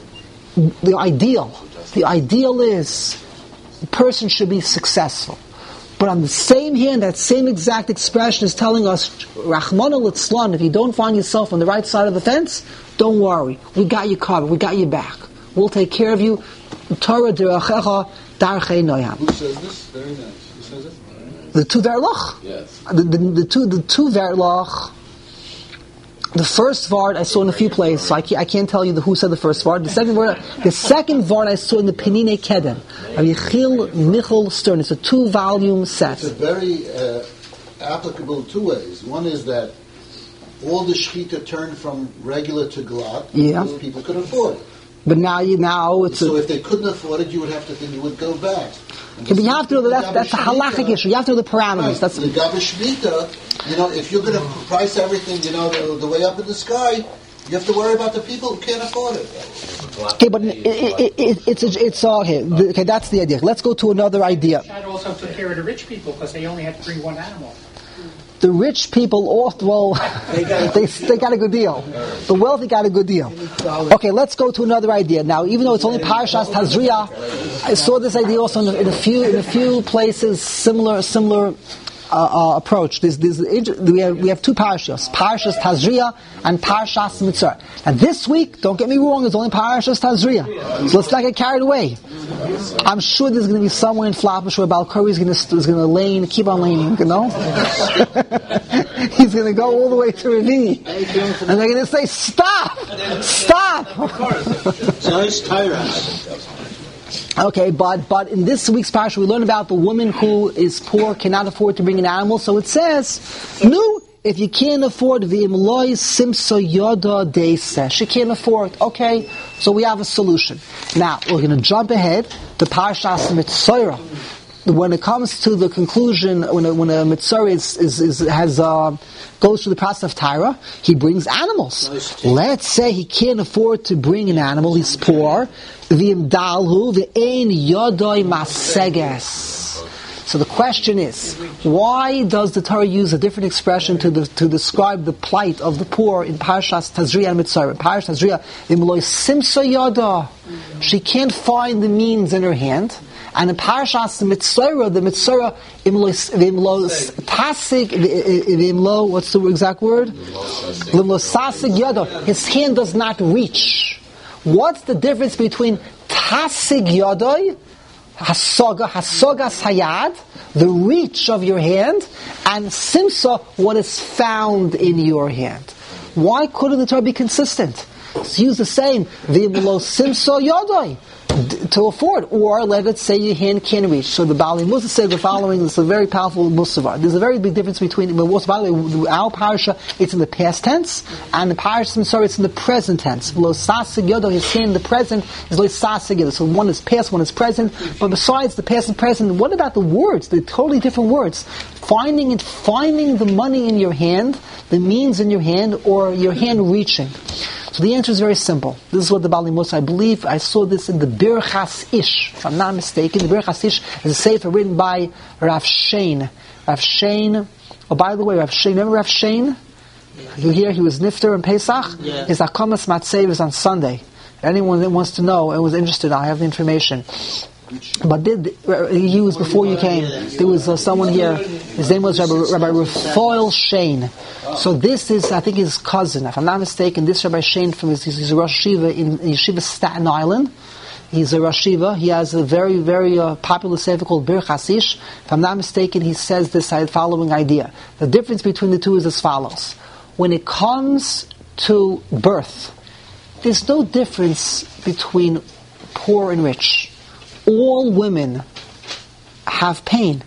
the ideal. The ideal is the person should be successful. But on the same hand, that same exact expression is telling us, Rachmana litzlan, if you don't find yourself on the right side of the fence, don't worry. We got you covered. We got you back. We'll take care of you. Torah derachecha darchei noyam. Who says this? Very nice. Who says it? The two verlach. Yes. The two verlach. The first vart I saw in a few places, so I can't tell you who said the first vart. The second vart I saw in the Penine Kedem. Yechiel Michal Stern. It's a 2-volume set. It's a very applicable two ways. One is that all the shechita turned from regular to glatt because people could afford it. But now it's So if they couldn't afford it, you would have to then you would go back. but you have to know that's a halachic issue. You have to know the parameters. Right. That's the Gavish Shmita, if you're going to price everything, the way up in the sky, you have to worry about the people who can't afford it. okay. But it's okay. Okay, that's the idea. Let's go to another idea. That also took care of the rich people because they only had to bring one animal. The rich people, they got a good deal. The wealthy got a good deal. Okay, let's go to another idea. Now, even though it's only Parshas Tazria, I saw this idea also in a few places, similar approach. We have two parshas, Parshas Tazria and Parshas Mitzvah. And this week, don't get me wrong, it's only Parshas Tazria. So let's not get carried away. I'm sure there's going to be somewhere in Flatbush where Balkari is going to keep on laning, He's going to go all the way to Ravini. And they're going to say, stop! Okay, but in this week's parsha we learn about the woman who is poor, cannot afford to bring an animal. So it says, "No, if you can't afford v'imloi simsa yoda deisa." She can't afford. Okay, so we have a solution. Now we're going to jump ahead to Parshas Mitzorah. When it comes to the conclusion, when a Mitzorah goes through the process of Tyra, he brings animals. Let's say he can't afford to bring an animal, he's poor. V'imdalhu v'ein yodoi maseges. So the question is, why does the Torah use a different expression to describe the plight of the poor in Parshas Tazria and Mitzorah? Parshas Tazria, v'imloi simsa yoda. She can't find the means in her hand. And in Parashas Mitzorah, the Mitzorah tasig, what's the exact word? Tasig yado. His hand does not reach. What's the difference between tasig yadoi, hasogas hayad, the reach of your hand, and simsa, what is found in your hand? Why couldn't the Torah be consistent? It's used the same, v'imlo simsa yadoi, to afford, or let us say your hand can reach. So the Bali Musa said the following. This is a very powerful Musava. There's a very big difference between by the way, our parasha it's in the past tense, and the parasha it's in the present tense. Lo sasig yodo, his hand in the present is lo sasig yodo. So one is past, one is present. But besides the past and present, what about the words? They're totally different words. Finding the money in your hand, the means in your hand, or your hand reaching. So the answer is very simple. This is what the Bali Musa, I believe, I saw this in the Birchas Ish, if I'm not mistaken. The Birchas Ish is a sefer written by Rav Shein. Rav Shein, by the way, Rav Shein, remember Rav Shein? You hear he was Nifter in Pesach? Yeah. His Akamas Matzev is on Sunday. Anyone that wants to know and was interested, I have the information. But he was before you came. There was someone here. His name was Rabbi Raphael Shein. So this is, I think, his cousin. If I'm not mistaken, this Rabbi Shein he's a Rosh Yeshiva in Yeshiva Staten Island. He's a Rosh Yeshiva. He has a very, very popular sefer called Birchas Ish. If I'm not mistaken, he says this following idea. The difference between the two is as follows. When it comes to birth, there's no difference between poor and rich. All women have pain.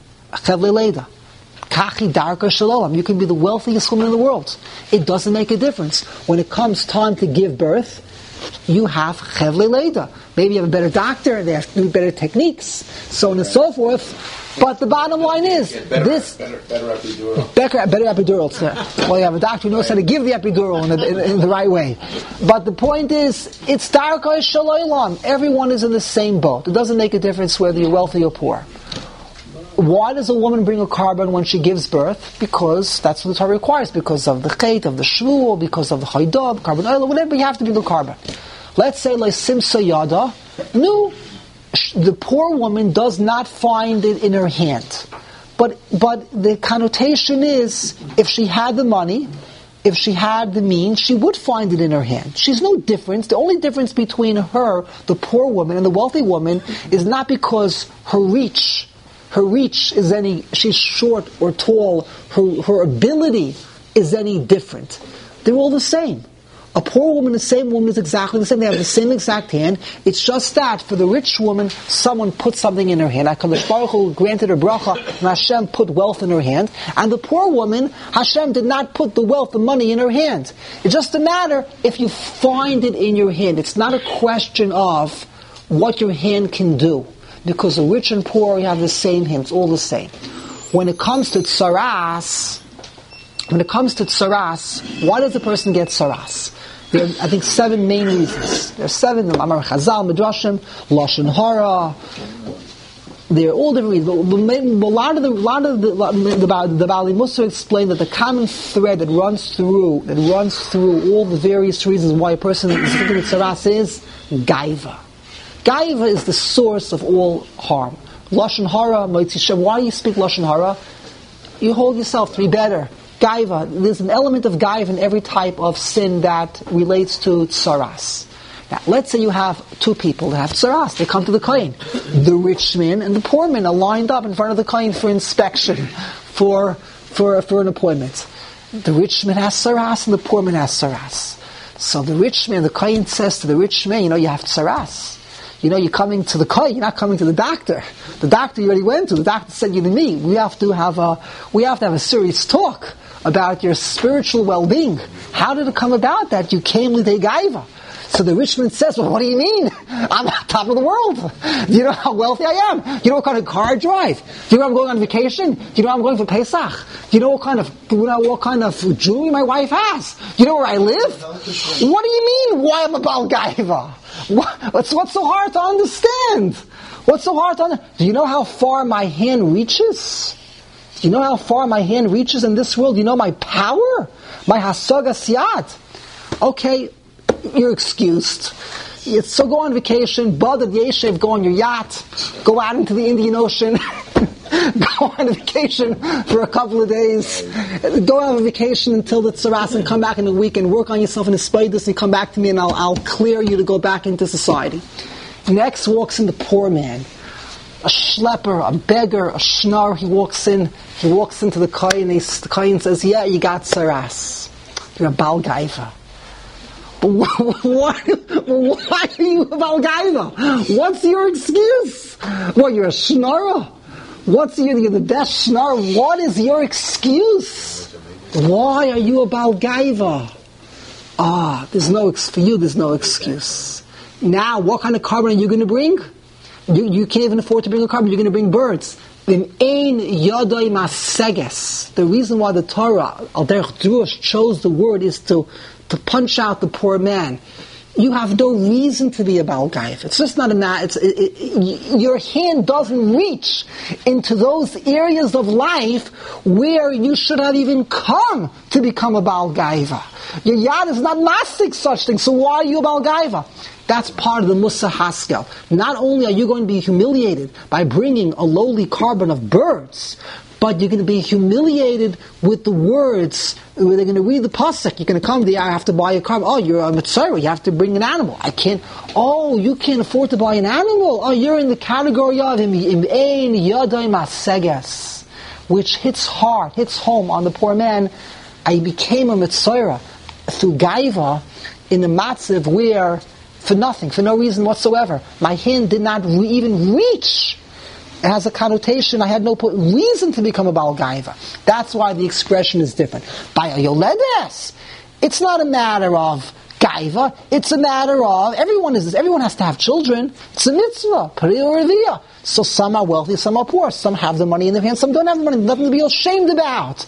You can be the wealthiest woman in the world. It doesn't make a difference. When it comes time to give birth, you have chevle leida. Maybe you have a better doctor, they have better techniques, so on and so forth. But the bottom line is, better epidural. Better epidural. Well, you have a doctor who knows how to give the epidural in the right way. But the point is, it's darka shalaylam. Everyone is in the same boat. It doesn't make a difference whether you're wealthy or poor. Why does a woman bring a carbon when she gives birth? Because that's what the Torah requires. Because of the chait, of the shvul, because of the chaydob, carbon oil, whatever, you have to bring a carbon. Let's say, like simsa yada. No, the poor woman does not find it in her hand. But the connotation is, if she had the money, if she had the means, she would find it in her hand. She's no difference. The only difference between her, the poor woman, and the wealthy woman is not because her reach is she's short or tall, her ability is any different. They're all the same. A poor woman, the same woman is exactly the same. They have the same exact hand. It's just that for the rich woman, someone put something in her hand. HaKadosh Baruch Hu granted her bracha, and Hashem put wealth in her hand. And the poor woman, Hashem did not put the wealth, the money in her hand. It's just a matter if you find it in your hand. It's not a question of what your hand can do. Because the rich and poor, you have the same hand. It's all the same. When it comes to tsaras, why does a person get tsaras? There are, I think, 7 main reasons. There are 7 of them. Amar Chazal, Midrashim, Lashon Hara. They're all different reasons. A lot of the Baalei Musar explain that the common thread that runs through all the various reasons why a person is afflicted with tsaras is gaiva. Gaiva is the source of all harm. Lashon Hara, Moitzi Shem. Why do you speak Lashon Hara? You hold yourself to be better. Gaiva. There's an element of gaiva in every type of sin that relates to tsaras. Now, let's say you have 2 people that have tsaras. They come to the kohen. The rich man and the poor man are lined up in front of the kohen for inspection, for an appointment. The rich man has tsaras and the poor man has tsaras. So the rich man, the kohen says to the rich man, you have tsaras. You're coming to the kohen, you're not coming to the doctor. The doctor you already went to, the doctor sent you to me. We have to have a serious talk about your spiritual well-being. How did it come about that you came with a gaiva? So the rich man says, well, what do you mean? I'm on top of the world. Do you know how wealthy I am? Do you know what kind of car I drive? Do you know I'm going on vacation? Do you know I'm going for Pesach? Do you know what kind of jewelry my wife has? Do you know where I live? What do you mean, why I'm a Baal Gaiva? What's so hard to understand? What's so hard to understand? Do you know how far my hand reaches? Do you know how far my hand reaches in this world? Do you know my power? My hasaga siyat? Okay, you're excused. So go on vacation, Badad Yeshev, go on your yacht, go out into the Indian Ocean, go on vacation for a couple of days, go on vacation until the tsaras and come back in a week and work on yourself and despite this and come back to me and I'll clear you to go back into society. Next walks in the poor man. A schlepper, a beggar, a schnar, he walks into the kohen, the kohen says, yeah, you got tsaras. You're a Baal Gaiva. Why are you a Baal Gaiva? What's your excuse? What, you're a schnar? You're the best schnar? What is your excuse? Why are you a Baal Gaiva? For you there's no excuse. Now, what kind of carbon are you going to bring? You can't even afford to bring a carbon, you're going to bring birds. The reason why the Torah, Al Derech Drush, chose the word is to punch out the poor man. You have no reason to be a Baal Gaiva. It's just not your hand doesn't reach into those areas of life where you should have even come to become a Baal Gaiva. Your yad is not mastic such things, so why are you a Baal Gaiva? That's part of the Mussar Haskel. Not only are you going to be humiliated by bringing a lowly carbon of birds, but you're going to be humiliated with the words where they're going to read the pasuk. You're going to come there, I have to buy a carbon. Oh, you're a mitzvah, you have to bring an animal. You can't afford to buy an animal. Oh, you're in the category of im ein yadai maseges, which hits home on the poor man. I became a mitzvah through gaiva in the matzav where, for nothing, for no reason whatsoever, my hand did not even reach. It has a connotation, I had no reason to become a Baal Gaiva. That's why the expression is different. By a Yoledes, it's not a matter of Gaiva, it's a matter of, everyone has to have children. It's a mitzvah, Peri Reviyah. So some are wealthy, some are poor, some have the money in their hands, some don't have the money, nothing to be ashamed about.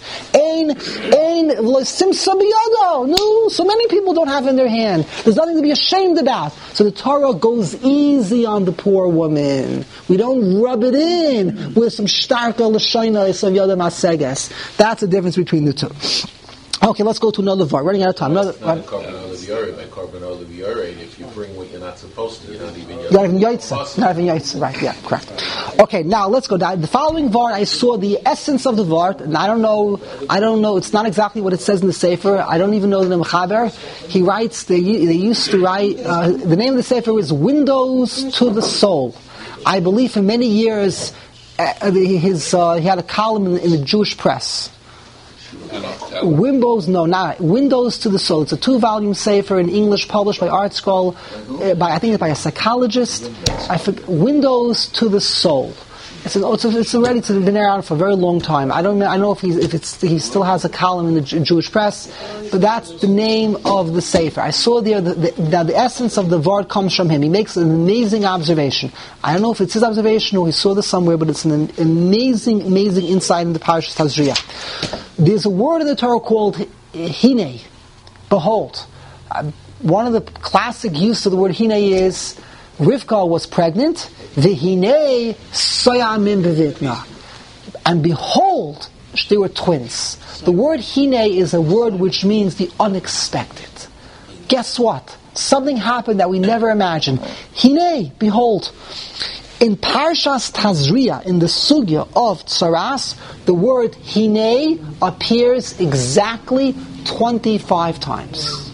Simsa biyado. No, so many people don't have in their hand. There's nothing to be ashamed about. So the Torah goes easy on the poor woman. We don't rub it in with some shtarka l'shoina, some yada maseges. That's the difference between the two. Okay, let's go to another var. Running out of time. It's not a carbon oliviyore. If you bring what you're not supposed to, you're not even yaitza. Not even yaitza. Right? Yeah, correct. Okay, now let's go down. The following var, I saw the essence of the var, and I don't know. It's not exactly what it says in the sefer. I don't even know the name of Chaber. He writes. They used to write. The name of the sefer is Windows to the Soul. I believe for many years, he had a column in the Jewish press. Windows, no, not Windows to the Soul. It's a 2-volume sefer in English, published by Art Scroll, I think it's by a psychologist. I forget, Windows to the Soul. It's already been around for a very long time. I don't know if he still has a column in the Jewish press, but that's the name of the sefer. I saw there the essence of the word comes from him. He makes an amazing observation. I don't know if it's his observation or he saw this somewhere, but it's an amazing insight into Parashas Tazria. There's a word in the Torah called Hine, behold. One of the classic use of the word Hine is Rivka was pregnant, V'hinei soyamim bevitna, and behold, they were twins. The word Hine is a word which means the unexpected. Guess what? Something happened that we never imagined. Hine, behold. In Parshas Tazria, in the sugya of Tsaras, the word Hine appears exactly 25 times.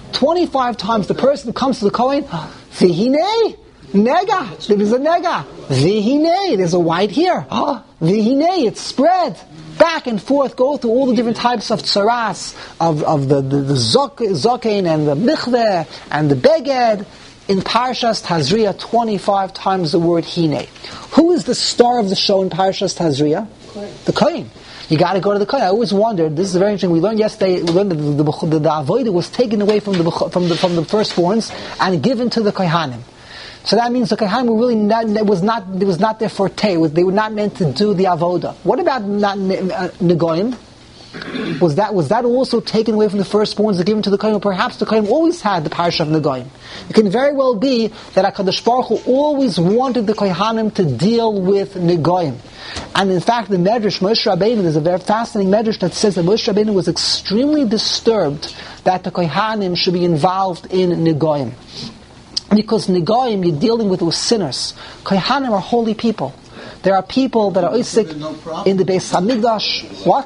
25 times the person comes to the Kohen, V'hinei, nega, there is a nega. V'hinei, there's a white here. V'hinei, it's spread. Back and forth, go through all the different types of tsaras, of the zokein and the michveh and the beged. In Parshas Tazria, 25 times the word Hine. Who is the star of the show in Parshas Tazria? The Kohen. You got to go to the Kohen. I always wondered. This is very interesting. We learned yesterday. We learned that the avodah was taken away from the firstborns and given to the Kohanim. So that means the Kohanim were really it was not their forte. They were not meant to do the avodah. What about Negoim? Was that also taken away from the firstborns and given to the Kohen? Perhaps the Kohen always had the parasha of Negoim. It can very well be that HaKadosh Baruch Hu always wanted the Kohanim to deal with Negoim. And in fact, the Medrash, Moshe Rabbeinu, there's a very fascinating Medrash that says that Moshe Rabbeinu was extremely disturbed that the Kohanim should be involved in Negoim. Because Negoim, you're dealing with sinners. Kohanim are holy people. There are people that are Isaac in the Beis Hamikdash. What?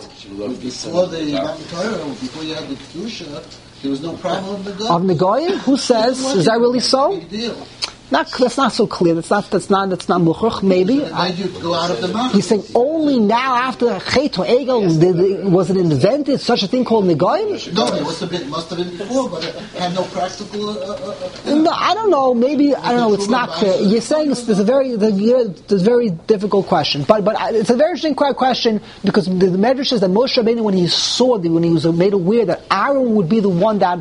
Before you had the Kedusha, there was no problem of Negoim. Of Negoim? Who says? Is that really so? Big deal. That's not so clear. That's not muchach. Maybe. Go out of the He's saying only now after Chet or Egel was it invented such a thing called Negoim? No, it must have been before, but it had no practical. No, I don't know. Maybe I don't know. It's not clear. You're saying there's a very difficult question, but it's a very interesting question because the Medrash says that Moshe Rabbeinu, when he was made aware that Aaron would be the one that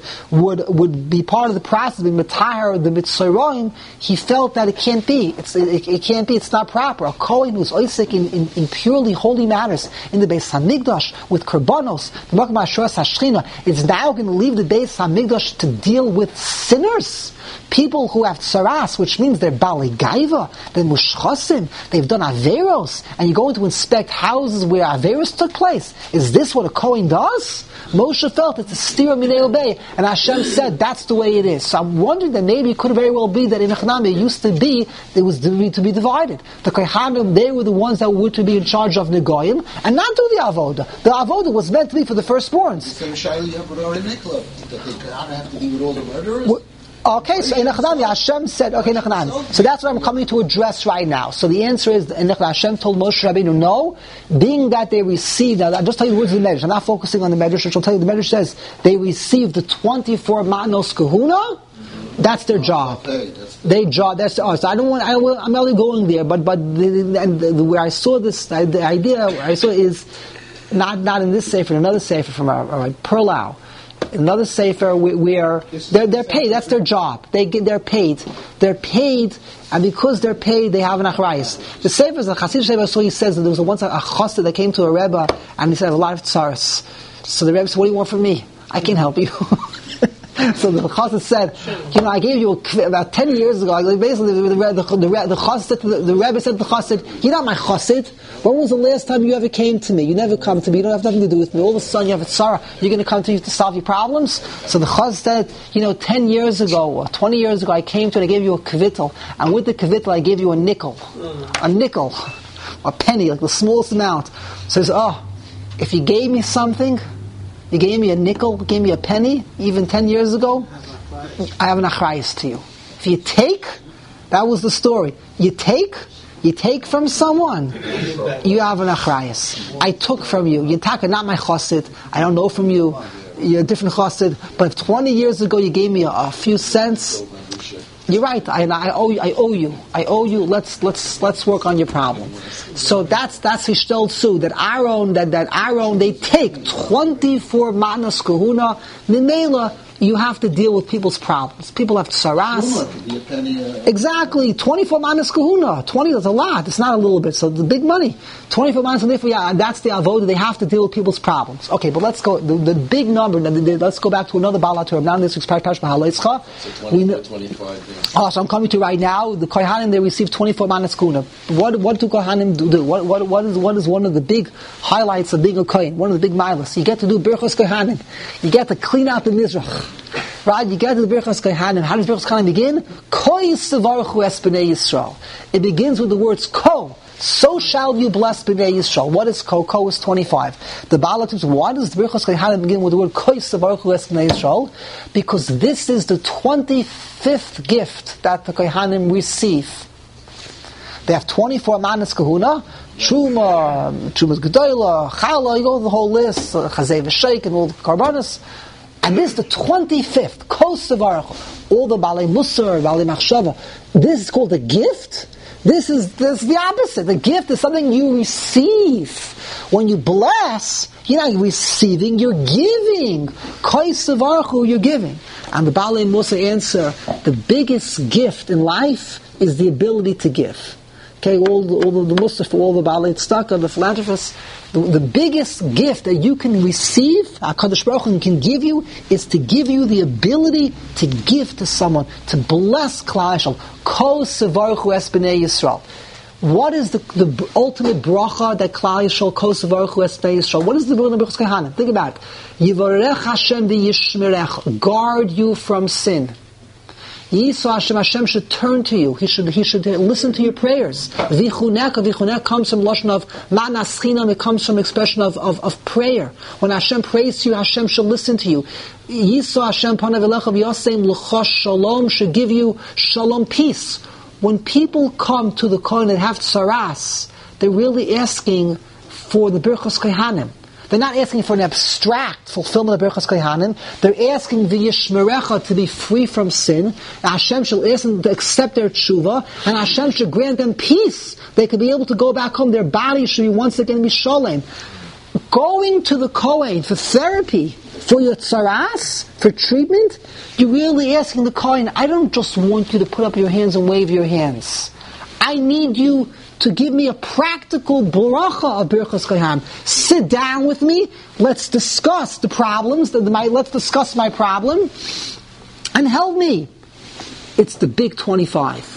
would be part of the process, the Matahar, the Mitzrayim, he felt that it can't be. It can't be. It's not proper. A Kohen who's Isaac in purely holy matters in the Beis Hamikdash with Korbanos, the Makom HaShoras HaShechina, is now going to leave the Beis Hamikdash to deal with sinners. People who have tsaras, which means they're Balei Gaiva, they're Mushchasim, they've done Averos, and you're going to inspect houses where Averos took place. Is this what a Kohen does? Moshe felt it's a stira minei obey, and Hashem said that's the way it is. So I'm wondering that maybe it could very well be that in Echnami it used to be, it was to be divided. The Kohanim, they were the ones that were to be in charge of Negoim, and not do the Avodah. The Avodah was meant to be for the firstborns. Same Shaila Yabur Mikla. That the Kohanim have to be with all the murderers? Okay, so in Echnami, Hashem said, okay, Echnami. So that's what I'm coming to address right now. So the answer is, in Echnami, Hashem told Moshe Rabbeinu, no, being that they received, now I'll just tell you the words of the Medrash, I'm not focusing on the Medrash, which I'll tell you, the Medrash says, they received the 24 Matnos Kahuna, that's their job. So I'm only going there, but where I saw this, the idea, where I saw is, not in this sefer, in another sefer from Perlau, another sefer where they're paid. That's their job. They're paid. They're paid, and because they're paid, they have an achrayis. The sefer is a Chassid sefer. So he says that there was once a chassid that came to a rebbe, and he said, "I have a lot of tsaras." So the rebbe said, "What do you want from me? I can help you." So the chassid said, I gave you about 10 years ago. Basically, the chassid said the rebbe said to the chassid, "You're not my chassid. When was the last time you ever came to me? You never come to me. You don't have nothing to do with me. All of a sudden you have a tzara. You're going to come to me to solve your problems?" So the chassid said, 10 years ago or 20 years ago, I came to you and I gave you a kvittel, and with the kvittel I gave you a nickel, a penny, like the smallest amount. So he says, if you gave me something, you gave me a nickel, gave me a penny, even 10 years ago, I have an achrayis to you. If you take, that was the story. You take, You take from someone, you have an achrayas. I took from you. You take not my chassid. I don't know from you. You're a different chassid. But if 20 years ago you gave me a few cents, you're right. I owe you. Let's work on your problem. So that's Hishtel Tzu. That Aaron, they take 24 manas kahuna. Mimela, you have to deal with people's problems. People have tsaras. Exactly. 24 manas kahuna. 20 is a lot. It's not a little bit. So the big money. 24 manas kahuna, that's the avodah. They have to deal with people's problems. Okay, but let's go. The big number. Let's go back to another Balatur. Now this week's Parashat Beha'aloscha. So I'm coming to right now. The Kohanim, they receive 24 manas kahuna. What do Kohanim do? What is one of the big highlights of being a Kohen? One of the big milas. You get to do Birchos Kohanim. You get to clean out the Mizrach. Right, you get to the Birchos Kohanim. How does Birchos Kohanim begin? Ko yisavaruchu es b'nei Yisrael. It begins with the words Ko. So shall you bless b'nei Yisrael. What is Ko? Ko is 25. The Balatim, why does the Birchos Kohanim begin with the word Ko yisavaruchu es b'nei Yisrael? Because this is the 25th gift that the Kohanim receive. They have 24 manas kahuna, Trumas Gedola, Chala, you go the whole list, Chazei v'Sheik, and all the Karbanos. And this is the 25th, Kos Savarach, all the Balei Musar, Balei Machshava. This is called a gift. This is the opposite. The gift is something you receive. When you bless, you're not receiving, you're giving. Kos Savarach, you're giving. And the Balei Musar answer, the biggest gift in life is the ability to give. Okay, all the Musar for all the Balei Tzedakah, the philanthropists, the biggest gift that you can receive, HaKadosh Baruch Hu can give you, is to give you the ability to give to someone, to bless Klal Yisrael. Ko sevaruchu es b'nei Yisrael. What is the ultimate bracha that Klal Yisrael, Ko sevaruchu es b'nei Yisrael? What is the bracha of Birchos Kohanim? Think about it. Yivarech Hashem v'yishmerech. Guard you from sin. Yisrael Hashem should turn to you. He should listen to your prayers. Vichuneka comes from lashon of manas chinam. It comes from expression of prayer. When Hashem prays to you, Hashem should listen to you. Yisrael Hashem panav elecha v'yasem l'cha shalom should give you shalom, peace. When people come to the Kohen and have tsaras, they're really asking for the Birchos Kohanim. They're not asking for an abstract fulfillment of Birchos Kohanim. They're asking the Yishmerecha to be free from sin. And Hashem shall ask them to accept their tshuva, and Hashem should grant them peace. They could be able to go back home. Their body should be once again be sholem. Going to the Kohen for therapy, for your tsaras, for treatment, you're really asking the Kohen, I don't just want you to put up your hands and wave your hands. I need you to give me a practical bracha of Birchos Kohanim. Sit down with me. Let's discuss the problems. Let's discuss my problem and help me. It's the big 25.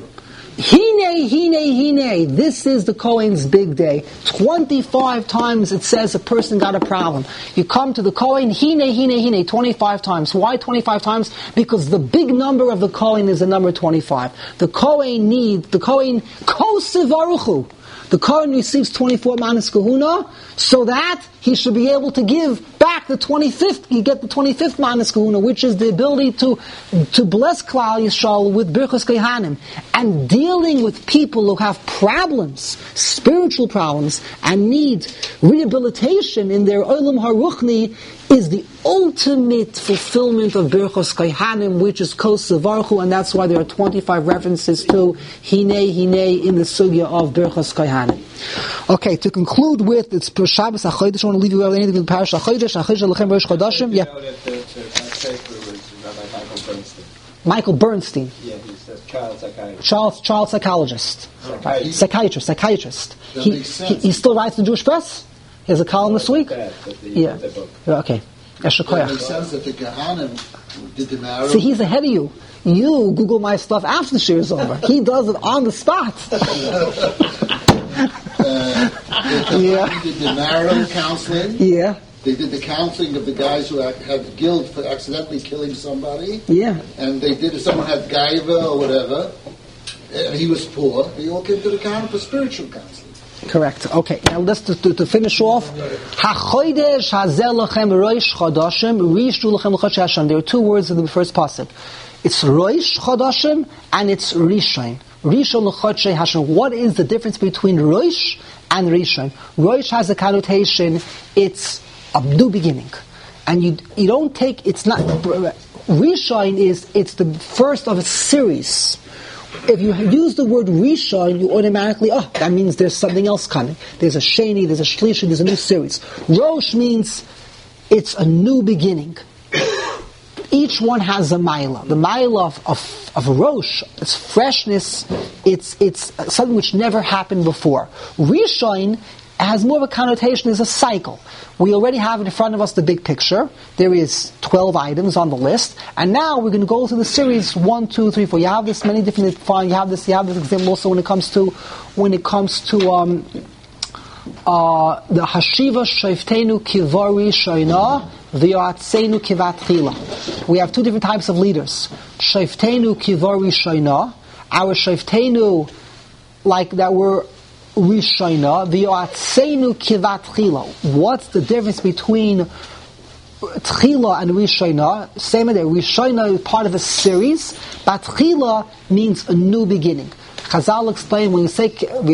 Hine. This is the Kohen's big day. 25 times it says a person got a problem. You come to the Kohen, hine, 25 times. Why 25 times? Because the big number of the Kohen is the number 25. The Kohen Kosivaruchu. The Kohen receives 24 manas kahuna, so that he should be able to give back the 25th. You get the 25th manas kahuna, which is the ability to bless Klal Yisrael with Birchos Kohanim. And dealing with people who have problems, spiritual problems, and need rehabilitation in their Olam HaRuchni is the ultimate fulfillment of Birchos Kohanim, which is Kos Savarchu, and that's why there are 25 references to Hine in the sugya of Birchos Kohanim. Okay, to conclude with, it's Shabbos HaChodesh. I want to leave you with anything in Parashat HaChodesh. HaChodesh Lechem Rosh Chodashim. Yeah. Michael Bernstein. Yeah, he's a child psychiatrist. Child psychologist. Psychiatrist. He still writes the Jewish Press? He has a column this week? Yeah. Okay. It makes sense that the Kohanim did the marrow. See, he's ahead of you. You Google my stuff after the shir is over. He does it on the spot. The Kohanim did the marrow counseling. Yeah. They did the counseling of the guys who had guilt for accidentally killing somebody. Yeah. And they did, if someone had gaiva or whatever, and he was poor, they all came to the Kohanim for spiritual counseling. Correct. Okay. Now let's to finish off. HaChodesh hazeh lachem roish chodashim rishu lachem l'chodesh Hashem. There are two words in the first pasuk. It's roish chodashim and it's rishon. Rishon l'chodshei Hashanah. What is the difference between Rosh and Rishon? Rosh has a connotation, it's a new beginning. And you don't take, it's not, Rishon it's the first of a series. If you use the word Rishon, you automatically, that means there's something else coming. There's a Sheni, there's a Shlishi, there's a new series. Rosh means it's a new beginning. Each one has a Maila. The Maila of Rosh, it's freshness, it's something which never happened before. Rishon has more of a connotation as a cycle. We already have in front of us the big picture. There is 12 items on the list, and now we're going to go through the series 1, 2, 3, 4. You have this many different. You have this example also when it comes to the Hashiva Shaiftenu Kivari Shaina V'Yatzenu Kivatchila. We have two different types of leaders. Shaiftenu Kivari Shaina. Our Shaiftenu, like that were Rishayna, v'yotzenu kivat tchila. What's the difference between tchila and Rishayna? Same idea. Rishayna is part of a series, but tchila means a new beginning. Chazal explain when you say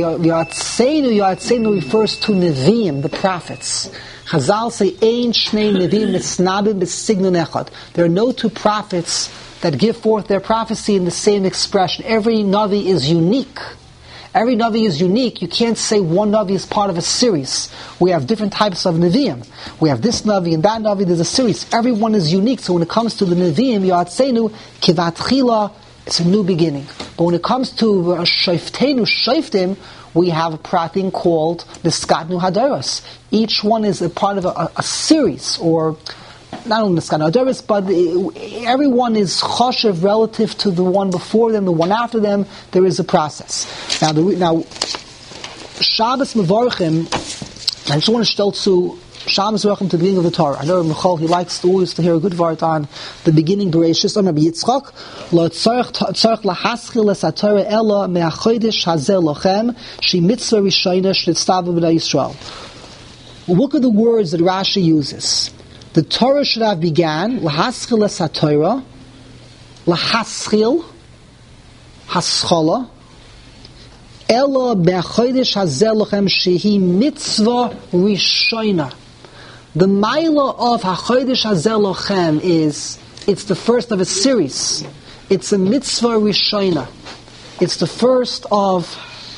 v'yotzenu refers to Nevi'im, the prophets. Chazal say ein shnei Nevi'im mitznabim b'signon echad. There are no two prophets that give forth their prophecy in the same expression. Every Navi is unique. Every Navi is unique. You can't say one Navi is part of a series. We have different types of Nevi'im. We have this Navi and that Navi, there's a series. Everyone is unique. So when it comes to the Nevi'im, Yotzenu, Kivat Chila, it's a new beginning. But when it comes to Shaiftenu, Shaiftim, we have a prating called the Skatnu Hadaros. Each one is a part of a series, or not only the Skatnu Hadaros, but everyone is choshev relative to the one before them, the one after them. There is a process. Now Shabbos Mevorchim, I just want to tell to Shabbos Mevorchim to the beginning of the Torah. I know Michal, he likes always to hear a good word on the beginning, Bereshis. On Rabbi Yitzchak, Lo tzarech lahaschil es haTorah ela me'achodesh hazeh lochem she mitzvah rishayna shnitztavu b'nai Yisrael. Look at the words that Rashi uses. The Torah should have began lahaschil es haTorah, lahaschil, haschala, ela me'achodesh hazeh lochem shehi mitzvah rishayna. The Maila of HaChodesh Hazeh Lochem is, it's the first of a series. It's a mitzvah rishayna. It's the first of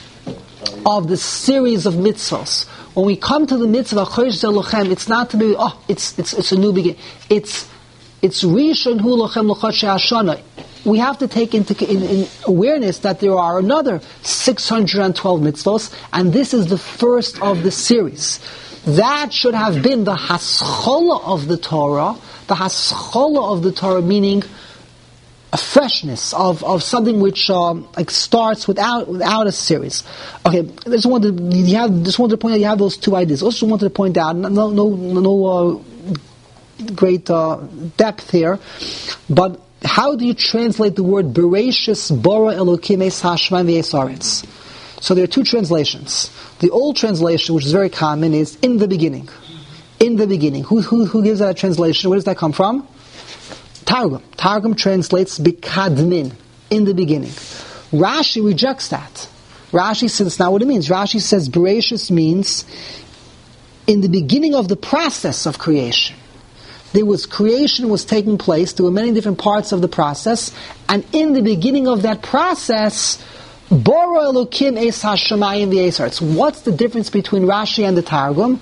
the series of mitzvahs. When we come to the mitzvah HaChodesh Hazeh Lochem, it's not to be, it's a new beginning. It's Rishon Hu Lochem L'Chodshei Hashana. We have to take in awareness that there are another 612 mitzvahs, and this is the first of the series. That should have been the haschola of the Torah. The haschola of the Torah meaning a freshness of something which starts without a series. Okay, I just wanted to point out you have those two ideas. Also wanted to point out no great depth here, but how do you translate the word Bereshis bara Elokim es hashmayim v'es haaretz? So there are two translations. The old translation, which is very common, is in the beginning. In the beginning. Who gives that a translation? Where does that come from? Targum. Targum translates bikadmin, in the beginning. Rashi rejects that. Rashi says that's not what it means. Rashi says Bereshis means in the beginning of the process of creation. Creation was taking place. There were many different parts of the process, and in the beginning of that process, Bora Elokim es hashamayim v'es haaretz. What's the difference between Rashi and the Targum?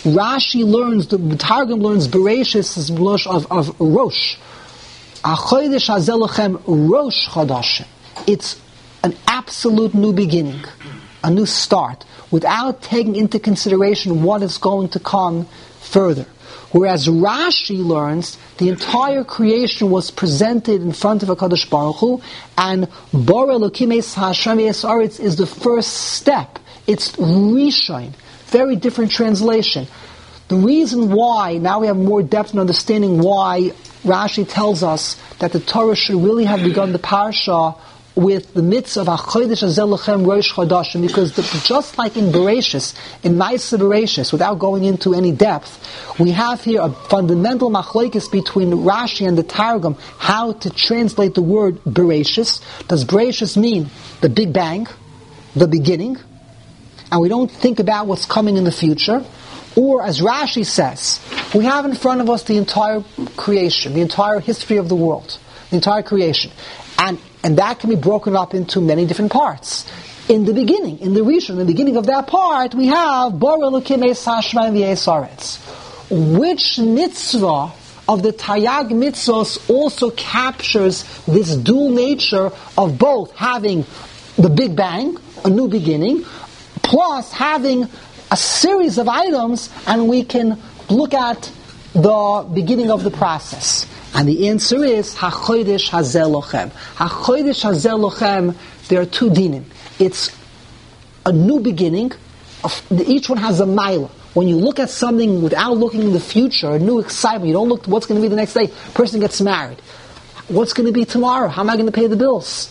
The Targum learns Bereshis is blush of Rosh. Achodesh hazeh lochem Rosh Chodashim. It's an absolute new beginning, a new start, without taking into consideration what is going to come further. Whereas Rashi learns the entire creation was presented in front of HaKadosh Baruch Hu, and Bora Elokim es Hashem v'es haaretz is the first step. It's Rishon. Very different translation. The reason why, now we have more depth and understanding why Rashi tells us that the Torah should really have begun the parsha with the mitzvah of HaChodesh Hazeh Lachem Rosh Chodashim, because just like in Bereshis, in Ma'aseh Bereshis, without going into any depth, we have here a fundamental machlokes between Rashi and the Targum, how to translate the word Bereshis. Does Bereshis mean the Big Bang, the beginning, and we don't think about what's coming in the future? Or, as Rashi says, we have in front of us the entire creation, the entire history of the world, the entire creation. And that can be broken up into many different parts. In the beginning, in the Rishon, in the beginning of that part, we have Borei Elokim Es HaShamayim V'Es Haaretz. Which mitzvah of the Taryag mitzvahs also captures this dual nature of both having the Big Bang, a new beginning, plus having a series of items, and we can look at the beginning of the process. And the answer is HaChodesh Hazeh Lochem. HaChodesh Hazeh Lochem, there are two dinim. It's a new beginning. Each one has a mila. When you look at something without looking in the future, a new excitement, you don't look what's going to be the next day. Person gets married. What's going to be tomorrow? How am I going to pay the bills?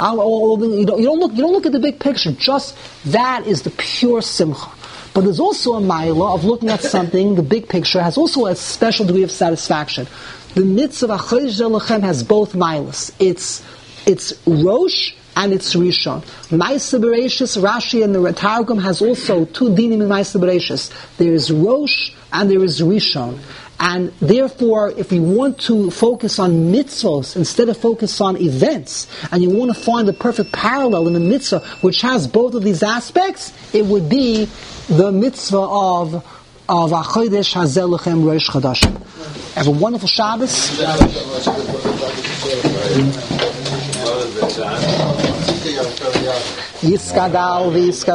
You don't look at the big picture. Just that is the pure simcha. But there's also a mila of looking at something. The big picture has also a special degree of satisfaction. The mitzvah of HaChodesh Hazeh Lachem has both milas. It's Rosh and it's Rishon. Ma'aseh Bereshis, Rashi and the Targum has also two dinim in Ma'aseh Bereshis. There is Rosh and there is Rishon. And therefore, if we want to focus on mitzvahs instead of focus on events, and you want to find the perfect parallel in a mitzvah which has both of these aspects, it would be the mitzvah of HaChodesh Hazeh Lachem Rosh Chodashim. Have a wonderful Shabbos. Yiskadal v'yiskadal.